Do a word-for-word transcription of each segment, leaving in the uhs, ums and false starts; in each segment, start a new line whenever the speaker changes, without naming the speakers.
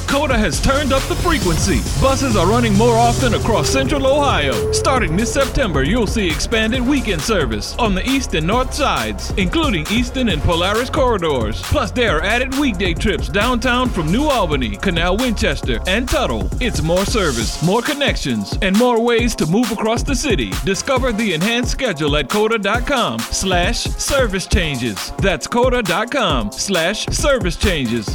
Coda has turned up the frequency. Buses are running more often across Central Ohio. Starting this September, you'll see expanded weekend service on the east and north sides, including Easton and Polaris corridors. Plus, there are added weekday trips downtown from New Albany, Canal Winchester, and Tuttle. It's more service, more connections, and more ways to move across the city. Discover the enhanced schedule at coda.com slash service changes. That's coda.com slash service changes.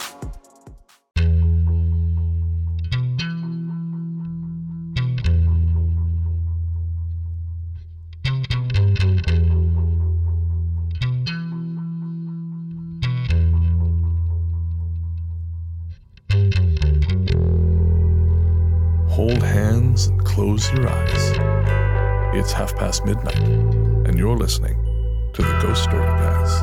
Hold hands and close your eyes. It's half past midnight, and you're listening to the Ghost Story Guys.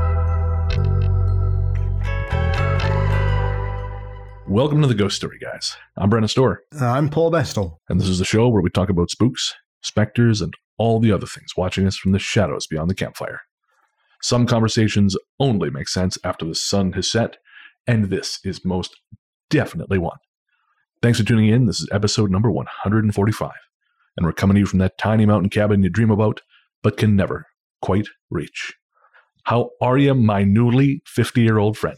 Welcome to the Ghost Story Guys. I'm Brennan Storr.
I'm Paul Bestel.
And this is the show where we talk about spooks, specters, and all the other things watching us from the shadows beyond the campfire. Some conversations only make sense after the sun has set, and this is most definitely one. Thanks for tuning in. This is episode number one hundred forty-five, and we're coming to you from that tiny mountain cabin you dream about, but can never quite reach. How are you, my newly fifty-year-old friend?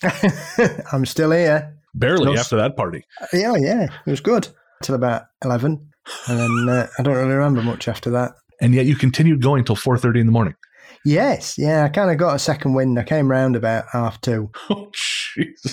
I'm still here.
Barely
Still...
after that party.
Yeah, yeah, it was good. Till about eleven, and then uh, I don't really remember much after that.
And yet you continued going till four thirty in the morning.
Yes, yeah, I kind of got a second wind. I came round about half two.
Oh, Jesus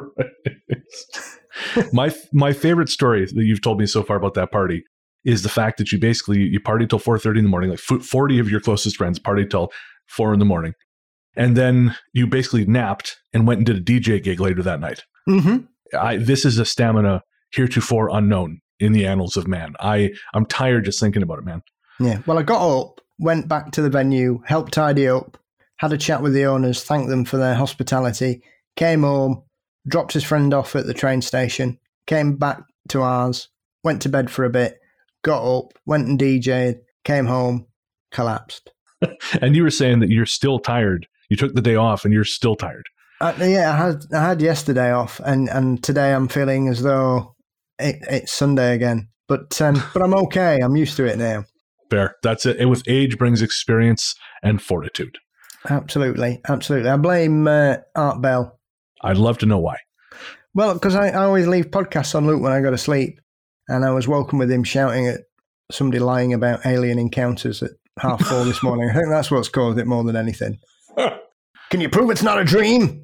Christ. my my favorite story that you've told me so far about that party is the fact that you basically, you partied till four thirty in the morning, like forty of your closest friends partied till four in the morning. And then you basically napped and went and did a D J gig later that night.
Mm-hmm.
I, this is a stamina heretofore unknown in the annals of man. I, I'm tired just thinking about it, man.
Yeah, well, I got up, went back to the venue, helped tidy up, had a chat with the owners, thanked them for their hospitality, came home, dropped his friend off at the train station, came back to ours, went to bed for a bit, got up, went and D J'd, came home, collapsed.
And you were saying that you're still tired. You took the day off and you're still tired.
Uh, yeah, I had I had yesterday off, and, and today I'm feeling as though it, it's Sunday again. But um, but I'm okay. I'm used to it now.
Fair. That's it. And with age brings experience and fortitude.
Absolutely, absolutely. I blame uh, Art Bell.
I'd love to know why.
Well, because I, I always leave podcasts on loop when I go to sleep, and I was woken with him shouting at somebody lying about alien encounters at half four this morning. I think that's what's caused it more than anything. Can you prove it's not a dream?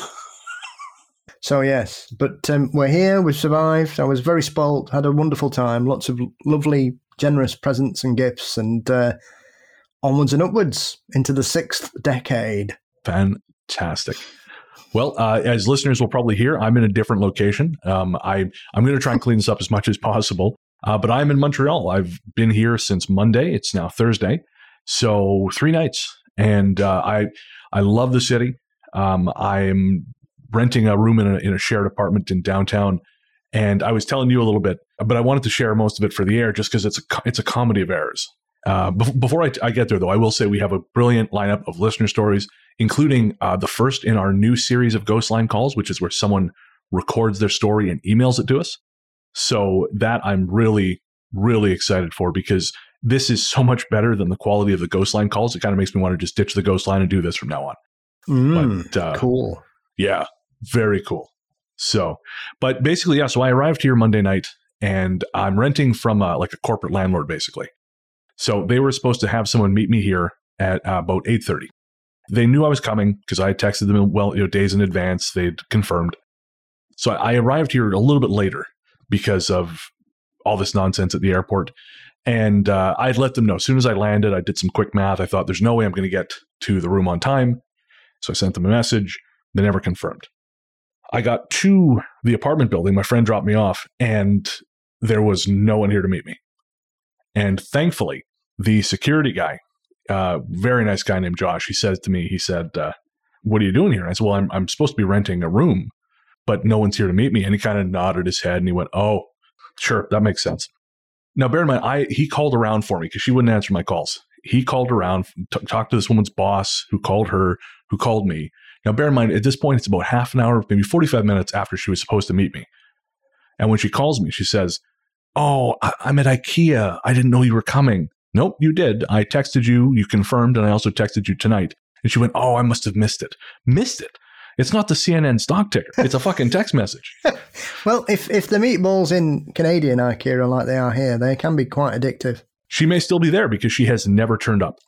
So, yes, but um, we're here, we've survived. I was very spoilt, had a wonderful time, lots of lovely, generous presents and gifts, and uh, onwards and upwards into the sixth decade.
Fantastic. Well, uh, as listeners will probably hear, I'm in a different location. Um, I, I'm going to try and clean this up as much as possible, uh, but I'm in Montreal. I've been here since Monday. It's now Thursday, so three nights, and uh, I I love the city. Um, I'm renting a room in a, in a shared apartment in downtown, and I was telling you a little bit, but I wanted to share most of it for the air just because it's a it's a comedy of errors. Uh, be- before I, I get there, though, I will say we have a brilliant lineup of listener stories, including uh, the first in our new series of Ghost Line Calls, which is where someone records their story and emails it to us. So that I'm really, really excited for, because this is so much better than the quality of the Ghost Line calls. It kind of makes me want to just ditch the Ghost Line and do this from now on.
Mm,
but, uh,
cool.
Yeah, very cool. So, but basically, yeah, so I arrived here Monday night, and I'm renting from uh, like a corporate landlord, basically. So they were supposed to have someone meet me here at uh, about eight thirty. They knew I was coming because I texted them, well, you know, days in advance. They'd confirmed. So I arrived here a little bit later because of all this nonsense at the airport. And uh, I'd let them know. As soon as I landed, I did some quick math. I thought, there's no way I'm going to get to the room on time. So I sent them a message. They never confirmed. I got to the apartment building. My friend dropped me off, and there was no one here to meet me. And thankfully, the security guy, uh, very nice guy named Josh, he said to me, he said, uh, what are you doing here? And I said, well, I'm, I'm supposed to be renting a room, but no one's here to meet me. And he kind of nodded his head, and he went, oh, sure, that makes sense. Now, bear in mind, I he called around for me because she wouldn't answer my calls. He called around, t- talked to this woman's boss, who called her, who called me, Now, bear in mind, at this point, it's about half an hour, maybe forty-five minutes after she was supposed to meet me. And when she calls me, she says, oh, I- I'm at IKEA. I didn't know you were coming. Nope, you did. I texted you. You confirmed. And I also texted you tonight. And she went, oh, I must have missed it. Missed it? It's not the C N N stock ticker. It's a fucking text message.
Well, if, if the meatballs in Canadian IKEA are like they are here, they can be quite addictive.
She may still be there because she has never turned up.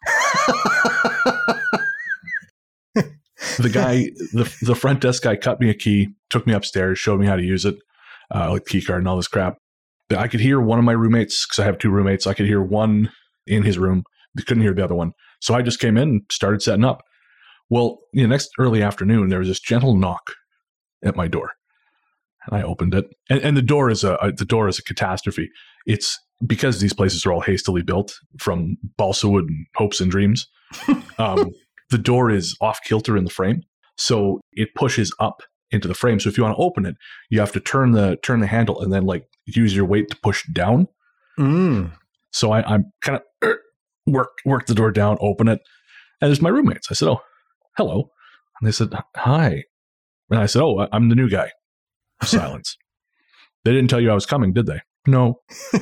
The guy, the the front desk guy cut me a key, took me upstairs, showed me how to use it, uh, like key card and all this crap. I could hear one of my roommates, because I have two roommates, I could hear one in his room. I couldn't hear the other one. So I just came in and started setting up. Well, you know, next early afternoon, there was this gentle knock at my door. And I opened it. And, and the door is a, a the door is a catastrophe. It's because these places are all hastily built from balsa wood and hopes and dreams. Um, the door is off kilter in the frame, so it pushes up into the frame. So if you want to open it, you have to turn the turn the handle and then like use your weight to push down.
Mm.
So I, I'm kind of er, work work the door down, open it, and there's my roommates. I said, "Oh, hello," and they said, "Hi," and I said, "Oh, I'm the new guy." Silence. They didn't tell you I was coming, did they? No.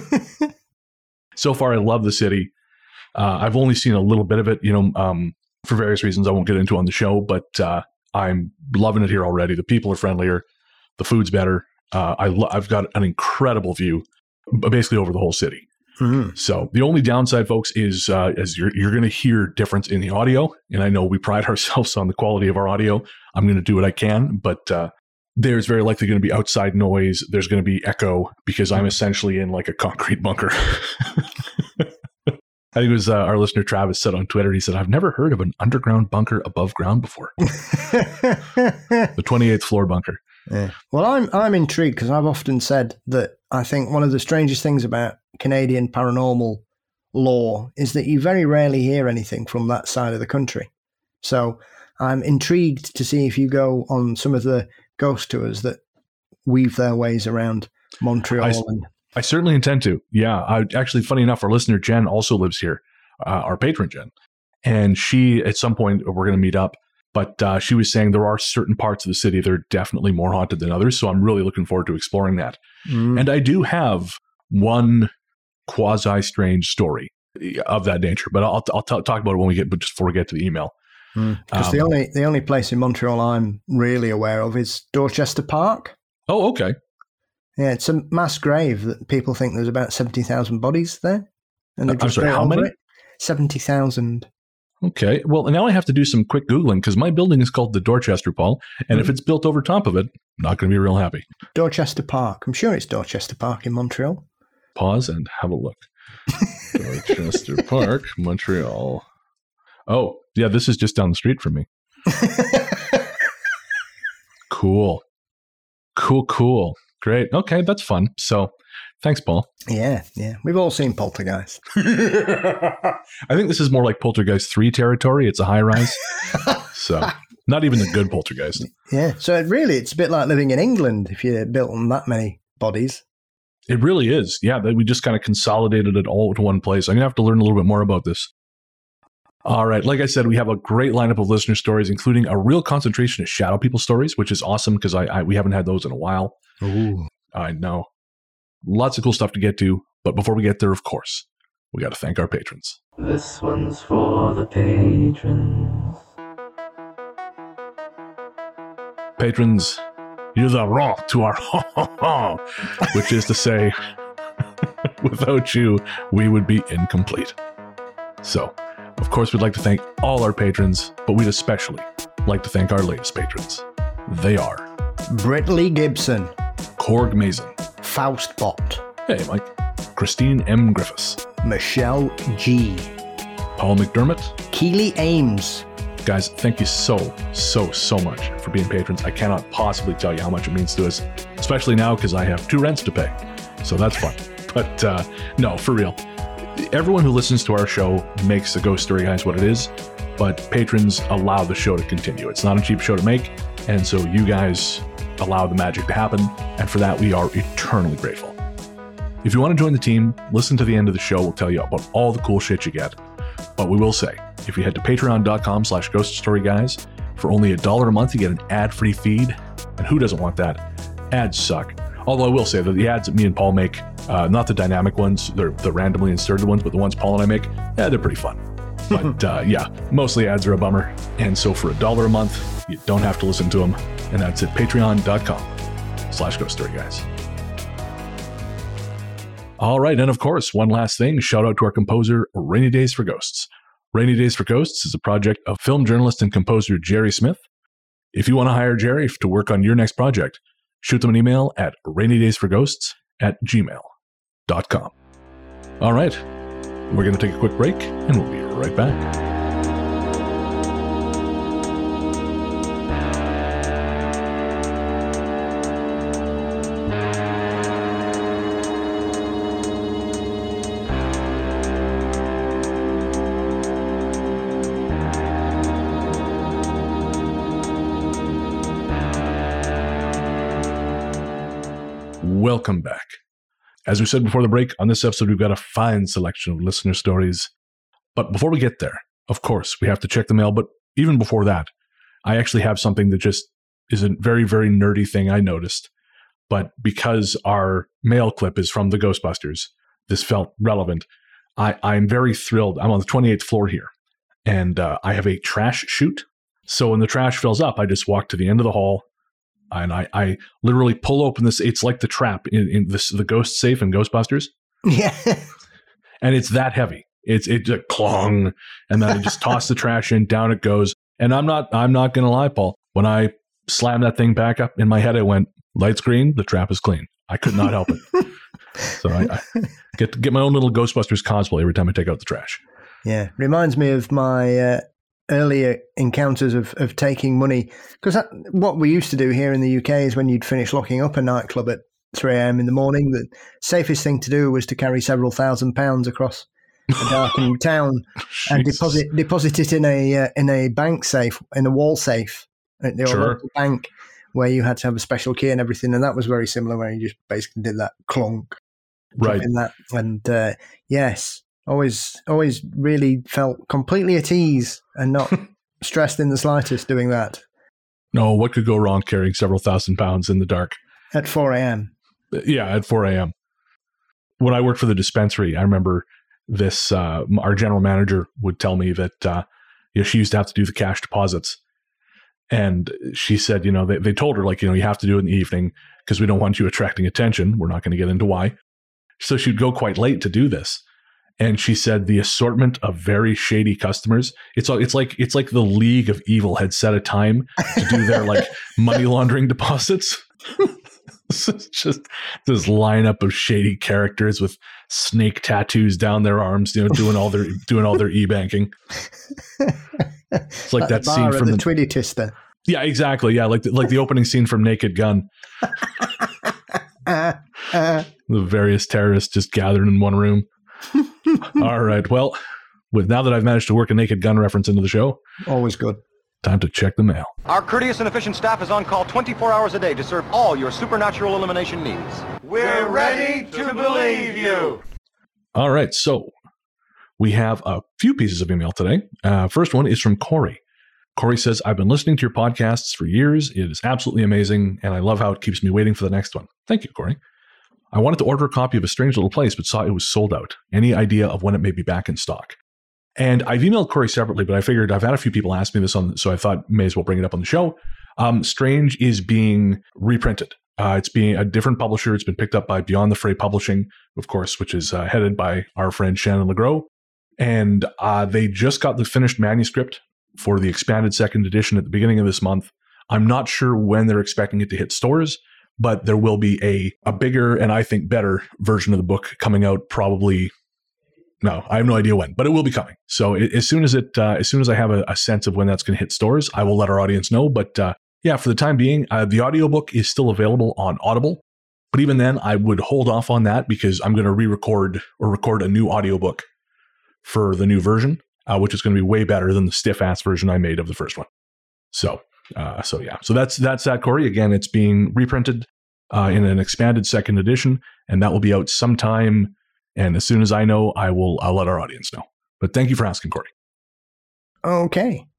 So far, I love the city. Uh, I've only seen a little bit of it, you know, um, for various reasons I won't get into on the show, but uh, I'm loving it here already. The people are friendlier. The food's better. Uh, I lo- I've got an incredible view, basically over the whole city. Mm-hmm. So the only downside, folks, is uh, is you're you're going to hear difference in the audio, and I know we pride ourselves on the quality of our audio. I'm going to do what I can, but uh, there's very likely going to be outside noise. There's going to be echo because I'm essentially in like a concrete bunker. I think it was uh, our listener Travis said on Twitter, he said, I've never heard of an underground bunker above ground before. The twenty-eighth floor bunker.
Yeah. Well, I'm I'm intrigued because I've often said that I think one of the strangest things about Canadian paranormal law is that you very rarely hear anything from that side of the country. So I'm intrigued to see if you go on some of the ghost tours that weave their ways around Montreal. I, and
I certainly intend to. Yeah. I, actually, funny enough, our listener Jen also lives here, uh, our patron Jen. And she, at some point, we're going to meet up. But uh, she was saying there are certain parts of the city that are definitely more haunted than others. So I'm really looking forward to exploring that. Mm. And I do have one quasi-strange story of that nature, but I'll, I'll t- talk about it when we get, but just before we get to the email.
Because mm. um, the only the only place in Montreal I'm really aware of is Dorchester Park.
Oh, okay.
Yeah, it's a mass grave that people think there's about seventy thousand bodies there. And
uh, I'm sorry, how many?
seventy thousand.
Okay. Well, now I have to do some quick Googling because my building is called the Dorchester, Paul. And mm. if it's built over top of it, I'm not going to be real happy.
Dorchester Park. I'm sure it's Dorchester Park in Montreal.
Pause and have a look. Dorchester Park, Montreal. Oh, yeah, this is just down the street from me. Cool. Cool, cool. Great. Okay, that's fun. So thanks, Paul.
Yeah, yeah. We've all seen Poltergeist.
I think this is more like Poltergeist three territory. It's a high rise. So not even the good Poltergeist.
Yeah. So it really, it's a bit like living in England if you built on that many bodies.
It really is. Yeah, we just kind of consolidated it all to one place. I'm going to have to learn a little bit more about this. All right. Like I said, we have a great lineup of listener stories, including a real concentration of shadow people stories, which is awesome because I, I we haven't had those in a while.
Ooh.
I know. Lots of cool stuff to get to. But before we get there, of course, we got to thank our patrons.
This one's for the patrons.
Patrons, you're the raw to our ha ha ha, which is to say, without you, we would be incomplete. So, of course, we'd like to thank all our patrons, but we'd especially like to thank our latest patrons. They are
Britley Gibson,
Korg Mason,
Faust Bot,
hey Mike, Christine M. Griffiths,
Michelle G,
Paul McDermott,
Keely Ames.
Guys, thank you so, so, so much for being patrons. I cannot possibly tell you how much it means to us, especially now because I have two rents to pay. So that's fun. But uh, no, for real. Everyone who listens to our show makes the Ghost Story Guys what it is, but patrons allow the show to continue. It's not a cheap show to make, and so you guys allow the magic to happen, and for that we are eternally grateful. If you want to join the team, listen to the end of the show. We'll tell you about all the cool shit you get. But we will say, if you head to patreon.com slash ghost story guys, For only a dollar a month, you get an ad-free feed. And who doesn't want that? Ads suck. Although I will say that the ads that me and Paul make, uh, not the dynamic ones, they're the randomly inserted ones, but the ones Paul and I make, yeah, they're pretty fun. But uh, yeah, mostly ads are a bummer. And so for a dollar a month, you don't have to listen to them. And that's at patreon.com slash ghost story guys. All right. And of course, one last thing, shout out to our composer, Rainy Days for Ghosts. Rainy Days for Ghosts is a project of film journalist and composer Jerry Smith. If you want to hire Jerry to work on your next project, shoot them an email at rainydaysforghosts at gmail dot com. All right. We're going to take a quick break, and we'll be right back. Welcome back. As we said before the break, on this episode, we've got a fine selection of listener stories. But before we get there, of course, we have to check the mail. But even before that, I actually have something that just is a very, very nerdy thing I noticed. But because our mail clip is from the Ghostbusters, this felt relevant. I, I'm very thrilled. I'm on the twenty-eighth floor here, and uh, I have a trash chute. So when the trash fills up, I just walk to the end of the hall, and I, I literally pull open this. It's like the trap in, in this, the ghost safe in Ghostbusters.
Yeah.
And it's that heavy. It's it just clong, and then I just toss the trash in, down it goes. And I'm not I'm not gonna lie, Paul. When I slammed that thing back up in my head, I went, lights green, the trap is clean. I could not help it. So I, I get to get my own little Ghostbusters cosplay every time I take out the trash.
Yeah, reminds me of my uh, earlier encounters of, of taking money. Because what we used to do here in the U K is when you'd finish locking up a nightclub at three a.m. in the morning, the safest thing to do was to carry several thousand pounds across a darkened town and deposit deposit it in a uh, in a bank safe, in a wall safe at the
Sure.
local bank, where you had to have a special key and everything. And that was very similar, where you just basically did that clunk,
Right.
in that. And uh, yes, always always really felt completely at ease and not stressed in the slightest doing that
No, what could go wrong carrying several thousand pounds in the dark?
at four a.m.
Yeah, at four a.m. When I worked for the dispensary, I remember this, uh, our general manager would tell me that uh, you know, she used to have to do the cash deposits. And she said, you know, they, they told her, like, you know, you have to do it in the evening because we don't want you attracting attention. We're not going to get into why. So she'd go quite late to do this. And she said the assortment of very shady customers, it's it's like it's like the League of Evil had set a time to do their like money laundering deposits. It's just this lineup of shady characters with snake tattoos down their arms, you know, doing all their doing all their e-banking. It's like that scene from
the,
the
Twiddy Tister.
Yeah, exactly. Yeah, like the, like the opening scene from Naked Gun.
Uh, uh,
The various terrorists just gathered in one room. All right. Well, with now that I've managed to work a Naked Gun reference into the show,
always good.
time to check the mail.
Our courteous and efficient staff is on call twenty-four hours a day to serve all your supernatural elimination needs.
We're ready to believe you.
All right. So we have a few pieces of email today. Uh, first one is from Corey. Corey says, I've been listening to your podcasts for years. It is absolutely amazing, and I love how it keeps me waiting for the next one. Thank you, Corey. I wanted to order a copy of A Strange Little Place, but saw it was sold out. Any idea of when it may be back in stock? And I've emailed Corey separately, but I figured I've had a few people ask me this, on, so I thought may as well bring it up on the show. Um, Strange is being reprinted. Uh, it's being a different publisher. It's been picked up by Beyond the Fray Publishing, of course, which is uh, headed by our friend Shannon LeGros. And uh, they just got the finished manuscript for the expanded second edition at the beginning of this month. I'm not sure when they're expecting it to hit stores, but there will be a, a bigger and I think better version of the book coming out probably. No, I have no idea when, but it will be coming. So it, as soon as it, uh, as soon as I have a, a sense of when that's going to hit stores, I will let our audience know. But uh, yeah, for the time being, uh, the audiobook is still available on Audible. But even then, I would hold off on that because I'm going to re-record or record a new audiobook for the new version, uh, which is going to be way better than the stiff-ass version I made of the first one. So, uh, so yeah. So that's that's that, Corey. Again, it's being reprinted uh, in an expanded second edition, and that will be out sometime. And as soon as I know, I will I'll let our audience know. But thank you for asking, Corey.
Okay.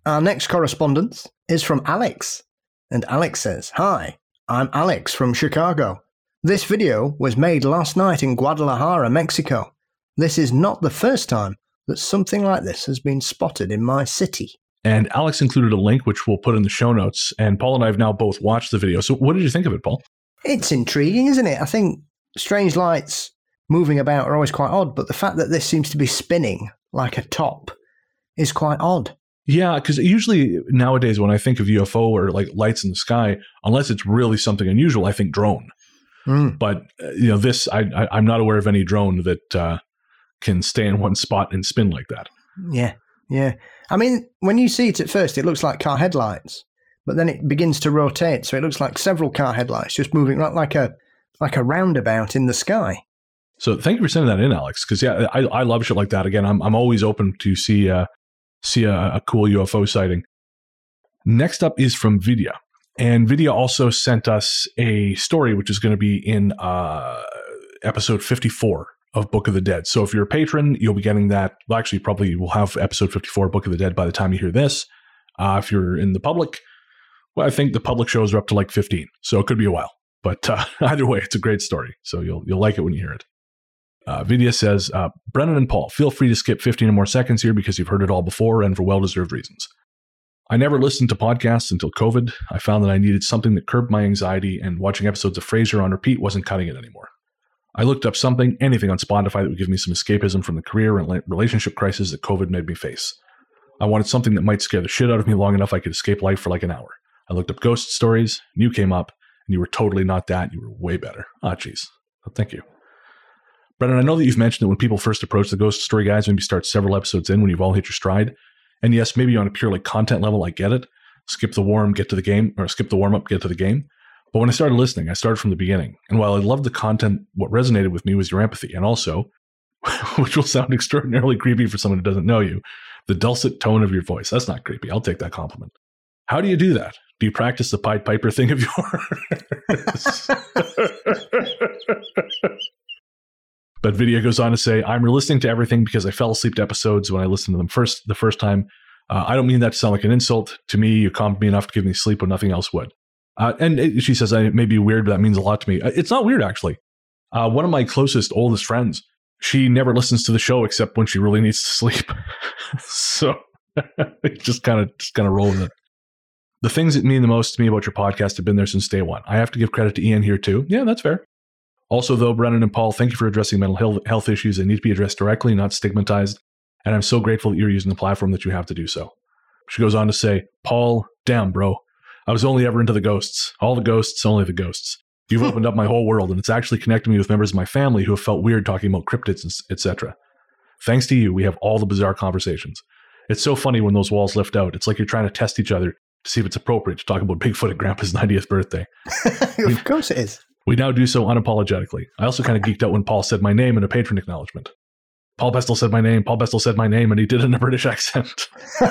Our next correspondence is from Alex. And Alex says, "Hi, I'm Alex from Chicago. This video was made last night in Guadalajara, Mexico. This is not the first time that something like this has been spotted in my city."
And Alex included a link, which we'll put in the show notes. And Paul and I have now both watched the video. So what did you think of it, Paul?
It's intriguing, isn't it? I think strange lights moving about are always quite odd, but the fact that this seems to be spinning like a top is quite odd.
Yeah, because usually nowadays when I think of U F O or like lights in the sky, unless it's really something unusual, I think drone. Mm. But, uh, you know, this, I, I, I'm not aware of any drone that uh, can stay in one spot and spin like that.
Yeah, yeah. I mean, when you see it at first, it looks like car headlights, but then it begins to rotate. So it looks like several car headlights just moving like a like a roundabout in the sky.
So thank you for sending that in, Alex, because, yeah, I, I love shit like that. Again, I'm I'm always open to see, uh, see a, a cool U F O sighting. Next up is from Vidya. And Vidya also sent us a story, which is going to be in uh, episode fifty-four of Book of the Dead. So if you're a patron, you'll be getting that. Well, actually, probably we'll have episode fifty-four, Book of the Dead, by the time you hear this. Uh, if you're in the public, well, I think the public shows are up to like fifteen. So it could be a while. But uh, either way, it's a great story. So you'll you'll like it when you hear it. Uh, Vidya says, uh, Brennan and Paul, feel free to skip fifteen or more seconds here because you've heard it all before and for well-deserved reasons. I never listened to podcasts until COVID. I found that I needed something that curbed my anxiety, and watching episodes of Frasier on repeat wasn't cutting it anymore. I looked up something, anything on Spotify that would give me some escapism from the career and relationship crisis that COVID made me face. I wanted something that might scare the shit out of me long enough I could escape life for like an hour. I looked up ghost stories, and you came up, and you were totally not that. You were way better. Ah, jeez. Oh, thank you. Brennan, I know that you've mentioned that when people first approach the ghost story guys, maybe start several episodes in when you've all hit your stride. And yes, maybe on a pure like content level, I get it. Skip the warm, get to the game, or skip the warm up, get to the game. But when I started listening, I started from the beginning. And while I loved the content, what resonated with me was your empathy. And also, which will sound extraordinarily creepy for someone who doesn't know you, the dulcet tone of your voice. That's not creepy. I'll take that compliment. How do you do that? Do you practice the Pied Piper thing of yours? But Vidya goes on to say, I'm listening to everything because I fell asleep to episodes when I listened to them first the first time. Uh, I don't mean that to sound like an insult. To me, you calmed me enough to give me sleep when nothing else would. Uh, and it, she says, it may be weird, but that means a lot to me. It's not weird, actually. Uh, one of my closest, oldest friends, she never listens to the show except when she really needs to sleep. So just kind of just kind of roll with it. The things that mean the most to me about your podcast have been there since day one. I have to give credit to Ian here, too. Yeah, that's fair. Also, though, Brennan and Paul, thank you for addressing mental health issues that need to be addressed directly, not stigmatized. And I'm so grateful that you're using the platform that you have to do so. She goes on to say, Paul, damn, bro. I was only ever into the ghosts. All the ghosts, only the ghosts. You've opened up my whole world, and it's actually connected me with members of my family who have felt weird talking about cryptids, et cetera. Thanks to you, we have all the bizarre conversations. It's so funny when those walls lift out. It's like you're trying to test each other to see if it's appropriate to talk about Bigfoot at Grandpa's ninetieth birthday.
Of course it is.
We now do so unapologetically. I also kind of geeked out when Paul said my name in a patron acknowledgement. Paul Bestel said my name, Paul Bestel said my name, and he did it in a British accent.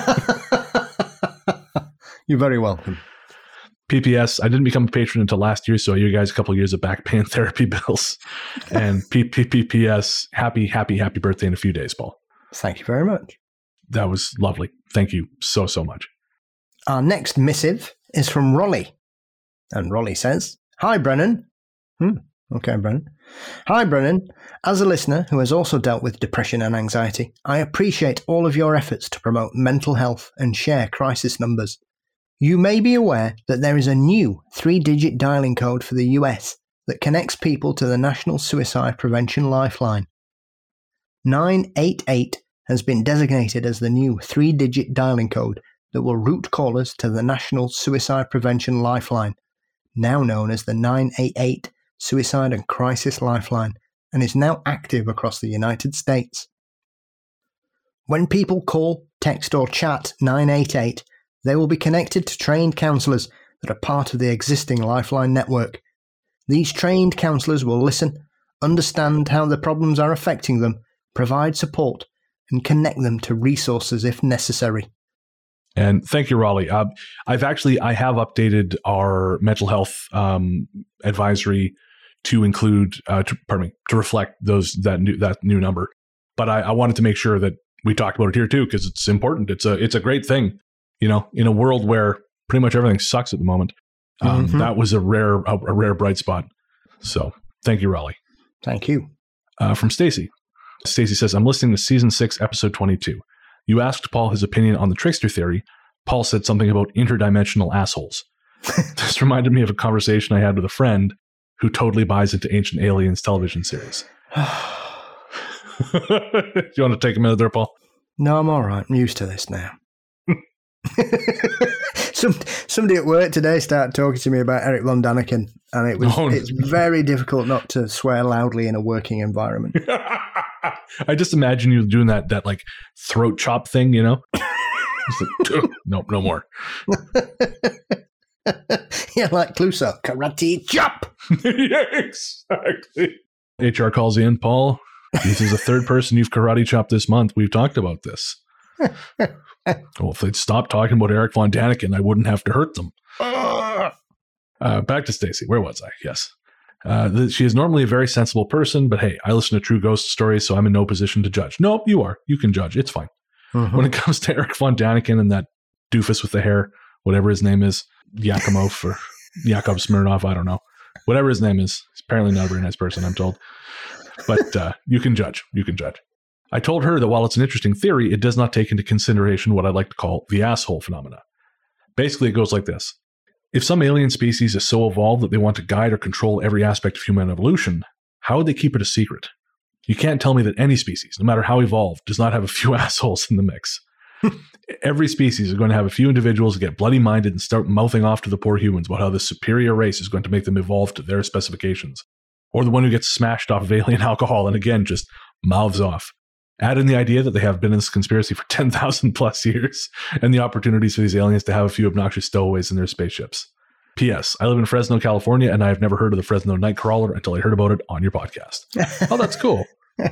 You're very welcome.
P P S, I didn't become a patron until last year, so I owe you guys a couple of years of back pain therapy bills. And P P S, happy, happy, happy birthday in a few days, Paul.
Thank you very much.
That was lovely. Thank you so, so much.
Our next missive is from Rolly. And Rolly says, Hi, Brennan. Hmm. Okay, Brennan. Hi, Brennan. As a listener who has also dealt with depression and anxiety, I appreciate all of your efforts to promote mental health and share crisis numbers. You may be aware that there is a new three-digit dialing code for the U S that connects people to the National Suicide Prevention Lifeline. nine eight eight has been designated as the new three-digit dialing code that will route callers to the National Suicide Prevention Lifeline, now known as the nine eight eight Suicide and Crisis Lifeline, and is now active across the United States. When people call, text or chat nine eight eight, they will be connected to trained counsellors that are part of the existing Lifeline network. These trained counsellors will listen, understand how the problems are affecting them, provide support, and connect them to resources if necessary.
And thank you, Raleigh. Uh, I've actually, I have updated our mental health um, advisory to include, uh, to, pardon me, to reflect those that new that new number. But I, I wanted to make sure that we talked about it here too, because it's important. It's a it's a great thing. You know, in a world where pretty much everything sucks at the moment, um, mm-hmm. that was a rare, a, a rare bright spot. So thank you, Raleigh.
Thank you.
Uh, from Stacy. Stacy says, I'm listening to season six, episode twenty-two. You asked Paul his opinion on the trickster theory. Paul said something about interdimensional assholes. This reminded me of a conversation I had with a friend who totally buys into Ancient Aliens television series. Do you want to take a minute there, Paul?
No, I'm all right. I'm used to this now. Some, somebody at work today started talking to me about Eric Von Daniken, and it was oh, it's very difficult not to swear loudly in a working environment.
I just imagine you doing that that like throat chop thing, you know? Like, nope, no more.
Yeah, like Clouseau, karate chop.
Yeah, exactly. H R calls in, Paul. This is the third person you've karate chopped this month. We've talked about this. Well, if they'd stop talking about Eric Von Daniken, I wouldn't have to hurt them. Uh, back to Stacy. Where was I? Yes. Uh, the, she is normally a very sensible person, but hey, I listen to true ghost stories, so I'm in no position to judge. No, you are. You can judge. It's fine. Mm-hmm. When it comes to Eric Von Daniken and that doofus with the hair, whatever his name is, Yakimov or Yakov Smirnov, I don't know. Whatever his name is, he's apparently not a very nice person, I'm told. But uh, you can judge. You can judge. I told her that while it's an interesting theory, it does not take into consideration what I like to call the asshole phenomena. Basically, it goes like this. If some alien species is so evolved that they want to guide or control every aspect of human evolution, how would they keep it a secret? You can't tell me that any species, no matter how evolved, does not have a few assholes in the mix. Every species is going to have a few individuals that get bloody-minded and start mouthing off to the poor humans about how this superior race is going to make them evolve to their specifications. Or the one who gets smashed off of alien alcohol and again just mouths off. Add in the idea that they have been in this conspiracy for ten thousand plus years and the opportunities for these aliens to have a few obnoxious stowaways in their spaceships. P S. I live in Fresno, California, and I have never heard of the Fresno Nightcrawler until I heard about it on your podcast. Oh, that's cool.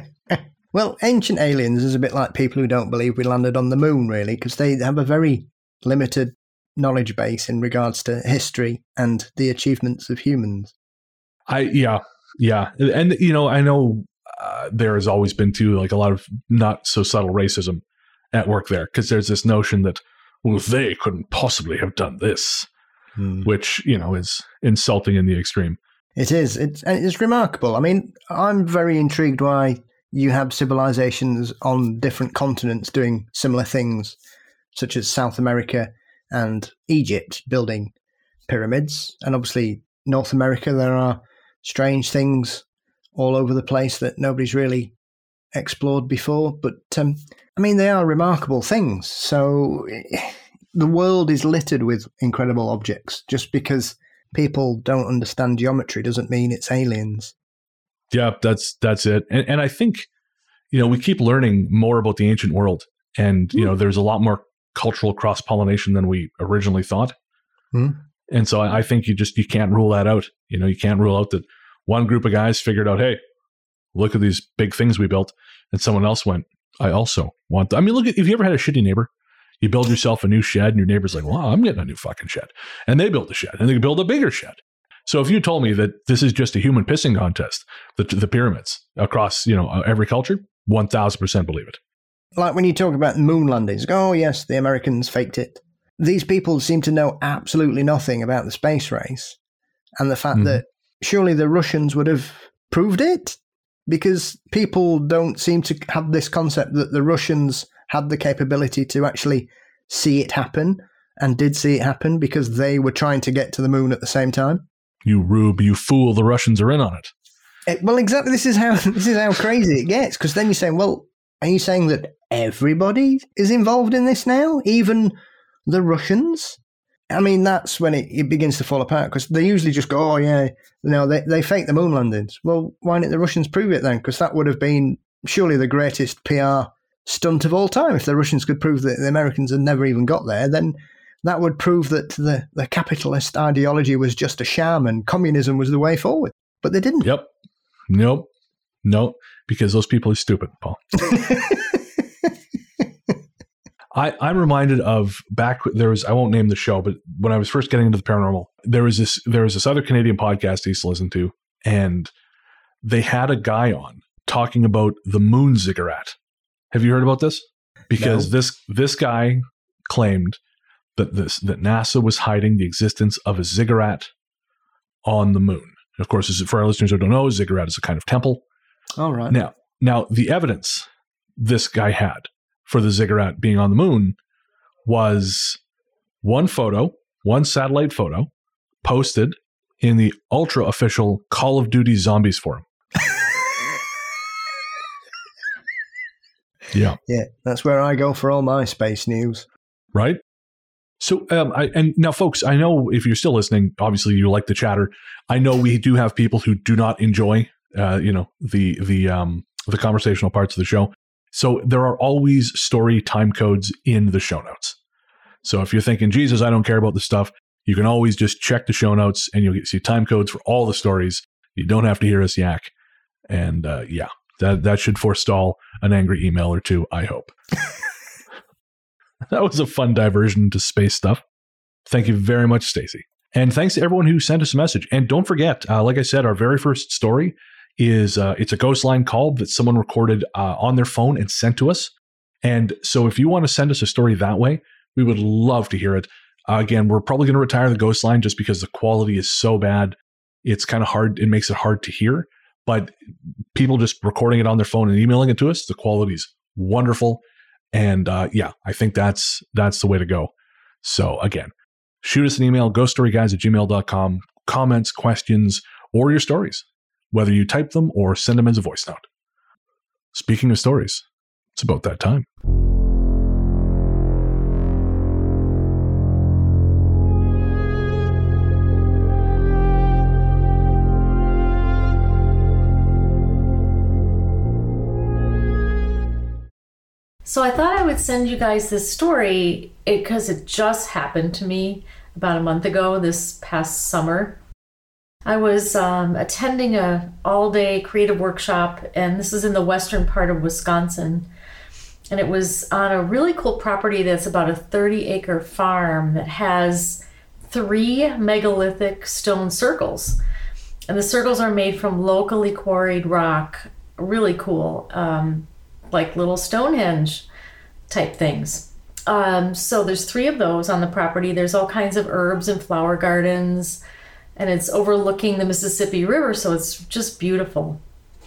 Well, Ancient Aliens is a bit like people who don't believe we landed on the moon, really, because they have a very limited knowledge base in regards to history and the achievements of humans.
I yeah, yeah. And, you know, I know uh, there has always been, too, like a lot of not so subtle racism at work there, because there's this notion that, well, they couldn't possibly have done this, hmm. which, you know, is insulting in the extreme.
It is. It's, it's remarkable. I mean, I'm very intrigued why you have civilizations on different continents doing similar things, such as South America and Egypt building pyramids. And obviously, North America, there are strange things all over the place that nobody's really explored before. But, um, I mean, they are remarkable things. So the world is littered with incredible objects. Just because people don't understand geometry doesn't mean it's aliens.
Yeah, that's that's it. And, and I think, you know, we keep learning more about the ancient world. And, you mm. know, there's a lot more cultural cross-pollination than we originally thought. Mm. And so I, I think you just, you can't rule that out. You know, you can't rule out that one group of guys figured out, hey, look at these big things we built. And someone else went, I also want that. I mean, look at, if you ever had a shitty neighbor, you build yourself a new shed and your neighbor's like, well, I'm getting a new fucking shed. And they build a shed and they build a bigger shed. So if you told me that this is just a human pissing contest, the, the pyramids across, you know, every culture, one thousand percent believe it.
Like when you talk about moon landings, oh yes, the Americans faked it. These people seem to know absolutely nothing about the space race and the fact mm. that surely the Russians would have proved it, because people don't seem to have this concept that the Russians had the capability to actually see it happen and did see it happen because they were trying to get to the moon at the same time.
You rube, you fool, the Russians are in on it.
it well, exactly. This is how this is how crazy it gets, because then you're saying, well, are you saying that everybody is involved in this now, even the Russians? I mean, that's when it, it begins to fall apart, because they usually just go, oh, yeah, you know, they, they fake the moon landings. Well, why didn't the Russians prove it then? Because that would have been surely the greatest P R stunt of all time. If the Russians could prove that the Americans had never even got there, then that would prove that the, the capitalist ideology was just a sham and communism was the way forward. But they didn't.
Yep. Nope. Nope. Because those people are stupid, Paul. I, I'm reminded of back, there was, I won't name the show, but when I was first getting into the paranormal, there was this, there was this other Canadian podcast I used to listen to, and they had a guy on talking about the moon ziggurat. Have you heard about this? Because no. this, this guy claimed that this that NASA was hiding the existence of a ziggurat on the moon. Of course, this is, for our listeners who don't know, a ziggurat is a kind of temple.
All right.
Now, now the evidence this guy had for the ziggurat being on the moon was one photo, one satellite photo, posted in the ultra official Call of Duty Zombies forum. Yeah.
Yeah, that's where I go for all my space news.
Right? So, um, I, and now, folks, I know if you're still listening, obviously you like the chatter. I know we do have people who do not enjoy, uh, you know, the the um, the conversational parts of the show. So there are always story time codes in the show notes. So if you're thinking, Jesus, I don't care about this stuff, you can always just check the show notes and you'll get see time codes for all the stories. You don't have to hear us yak. And uh, yeah, that that should forestall an angry email or two, I hope. That was a fun diversion to space stuff. Thank you very much, Stacy. And thanks to everyone who sent us a message. And don't forget, uh, like I said, our very first story is uh, it's a ghost line call that someone recorded uh, on their phone and sent to us. And so if you want to send us a story that way, we would love to hear it. Uh, again, we're probably going to retire the ghost line just because the quality is so bad. It's kind of hard. It makes it hard to hear. But people just recording it on their phone and emailing it to us, the quality is wonderful. And uh, yeah, I think that's that's the way to go. So again, shoot us an email, ghost story guys at gmail dot com, comments, questions, or your stories, whether you type them or send them as a voice note. Speaking of stories, it's about that time.
So I thought I would send you guys this story because it, it just happened to me about a month ago, this past summer. I was um, attending a all-day creative workshop, and this is in the western part of Wisconsin. And it was on a really cool property that's about a thirty acre farm that has three megalithic stone circles. And the circles are made from locally quarried rock. Really cool. Um, like little Stonehenge type things. Um, so there's three of those on the property. There's all kinds of herbs and flower gardens, and it's overlooking the Mississippi River, so it's just beautiful.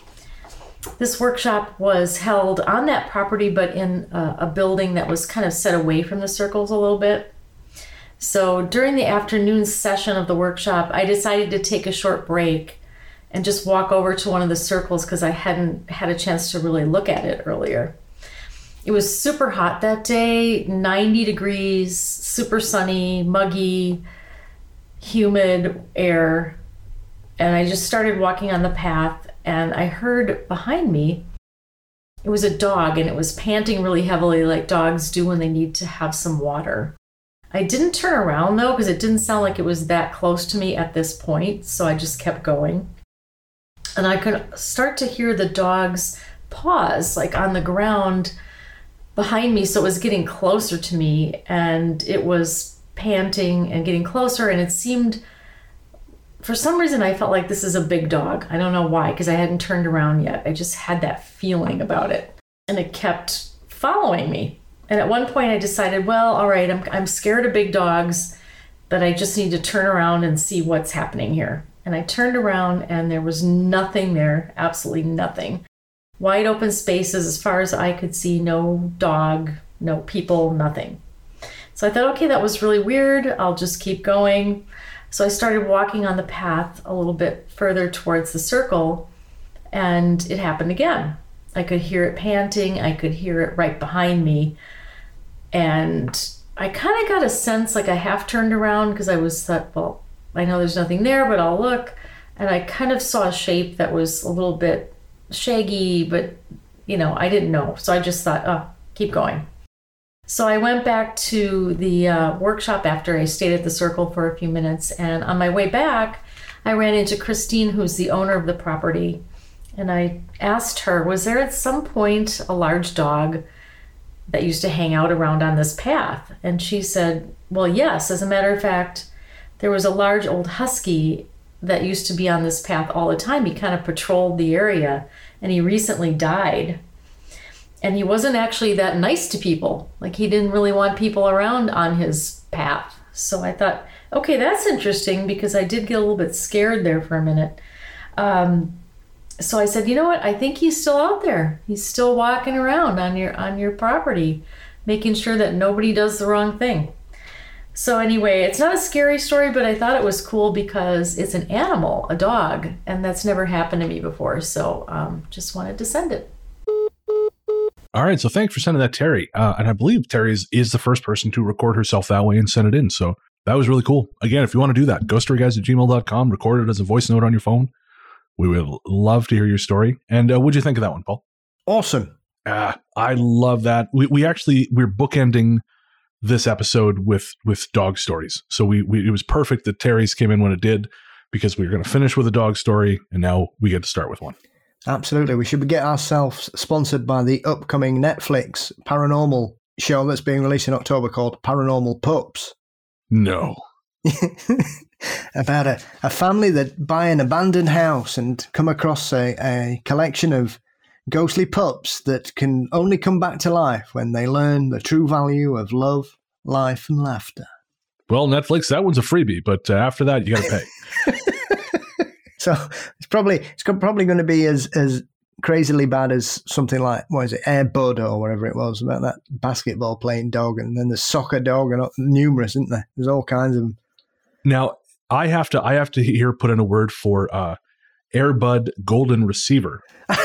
This workshop was held on that property, but in a, a building that was kind of set away from the circles a little bit. So during the afternoon session of the workshop, I decided to take a short break and just walk over to one of the circles because I hadn't had a chance to really look at it earlier. It was super hot that day, ninety degrees, super sunny, muggy, humid air. And I just started walking on the path, and I heard behind me, it was a dog, and it was panting really heavily like dogs do when they need to have some water. I didn't turn around though, because it didn't sound like it was that close to me at this point, so I just kept going. And I could start to hear the dog's paws like on the ground behind me. So it was getting closer to me, and it was panting and getting closer. And it seemed, for some reason, I felt like this is a big dog. I don't know why, because I hadn't turned around yet. I just had that feeling about it. And it kept following me. And at one point I decided, well, all right, I'm, I'm scared of big dogs, but I just need to turn around and see what's happening here. And I turned around, and there was nothing there, absolutely nothing. Wide open spaces as far as I could see, no dog, no people, nothing. So I thought, okay, that was really weird. I'll just keep going. So I started walking on the path a little bit further towards the circle, and it happened again. I could hear it panting. I could hear it right behind me. And I kind of got a sense, like I half turned around because I was thought, well, I know there's nothing there, but I'll look. And I kind of saw a shape that was a little bit shaggy, but, you know, I didn't know. So I just thought, oh, keep going. So I went back to the uh, workshop after I stayed at the circle for a few minutes. And on my way back, I ran into Christine, who's the owner of the property. And I asked her, was there at some point a large dog that used to hang out around on this path? And she said, well, yes. As a matter of fact, there was a large old husky that used to be on this path all the time. He kind of patrolled the area, and he recently died. And he wasn't actually that nice to people. Like, he didn't really want people around on his path. So I thought, okay, that's interesting, because I did get a little bit scared there for a minute. Um, so I said, you know what? I think he's still out there. He's still walking around on your on your property, making sure that nobody does the wrong thing. So anyway, it's not a scary story, but I thought it was cool because it's an animal, a dog, and that's never happened to me before. So um, just wanted to send it.
All right, so thanks for sending that, Terry. Uh, and I believe Terry is, is the first person to record herself that way and send it in. So that was really cool. Again, if you want to do that, ghost story guys at gmail dot com, record it as a voice note on your phone. We would love to hear your story. And uh, what'd you think of that one, Paul?
Awesome.
Uh, I love that. We we actually, we're bookending this episode with with dog stories. So we, we it was perfect that Terry's came in when it did, because we were going to finish with a dog story, and now we get to start with one.
Absolutely. We should get ourselves sponsored by the upcoming Netflix paranormal show that's being released in October called Paranormal Pups.
No.
About a, a family that buy an abandoned house and come across a, a collection of ghostly pups that can only come back to life when they learn the true value of love, life, and laughter.
Well, Netflix, that one's a freebie, but uh, after that, you got to pay.
So it's probably it's probably going to be as, as crazily bad as something like, what is it, Air Bud or whatever it was, about that basketball playing dog, and then the soccer dog, and numerous, isn't there? There's all kinds of them.
Now, I have to I have to here put in a word for uh, Air Bud Golden Receiver,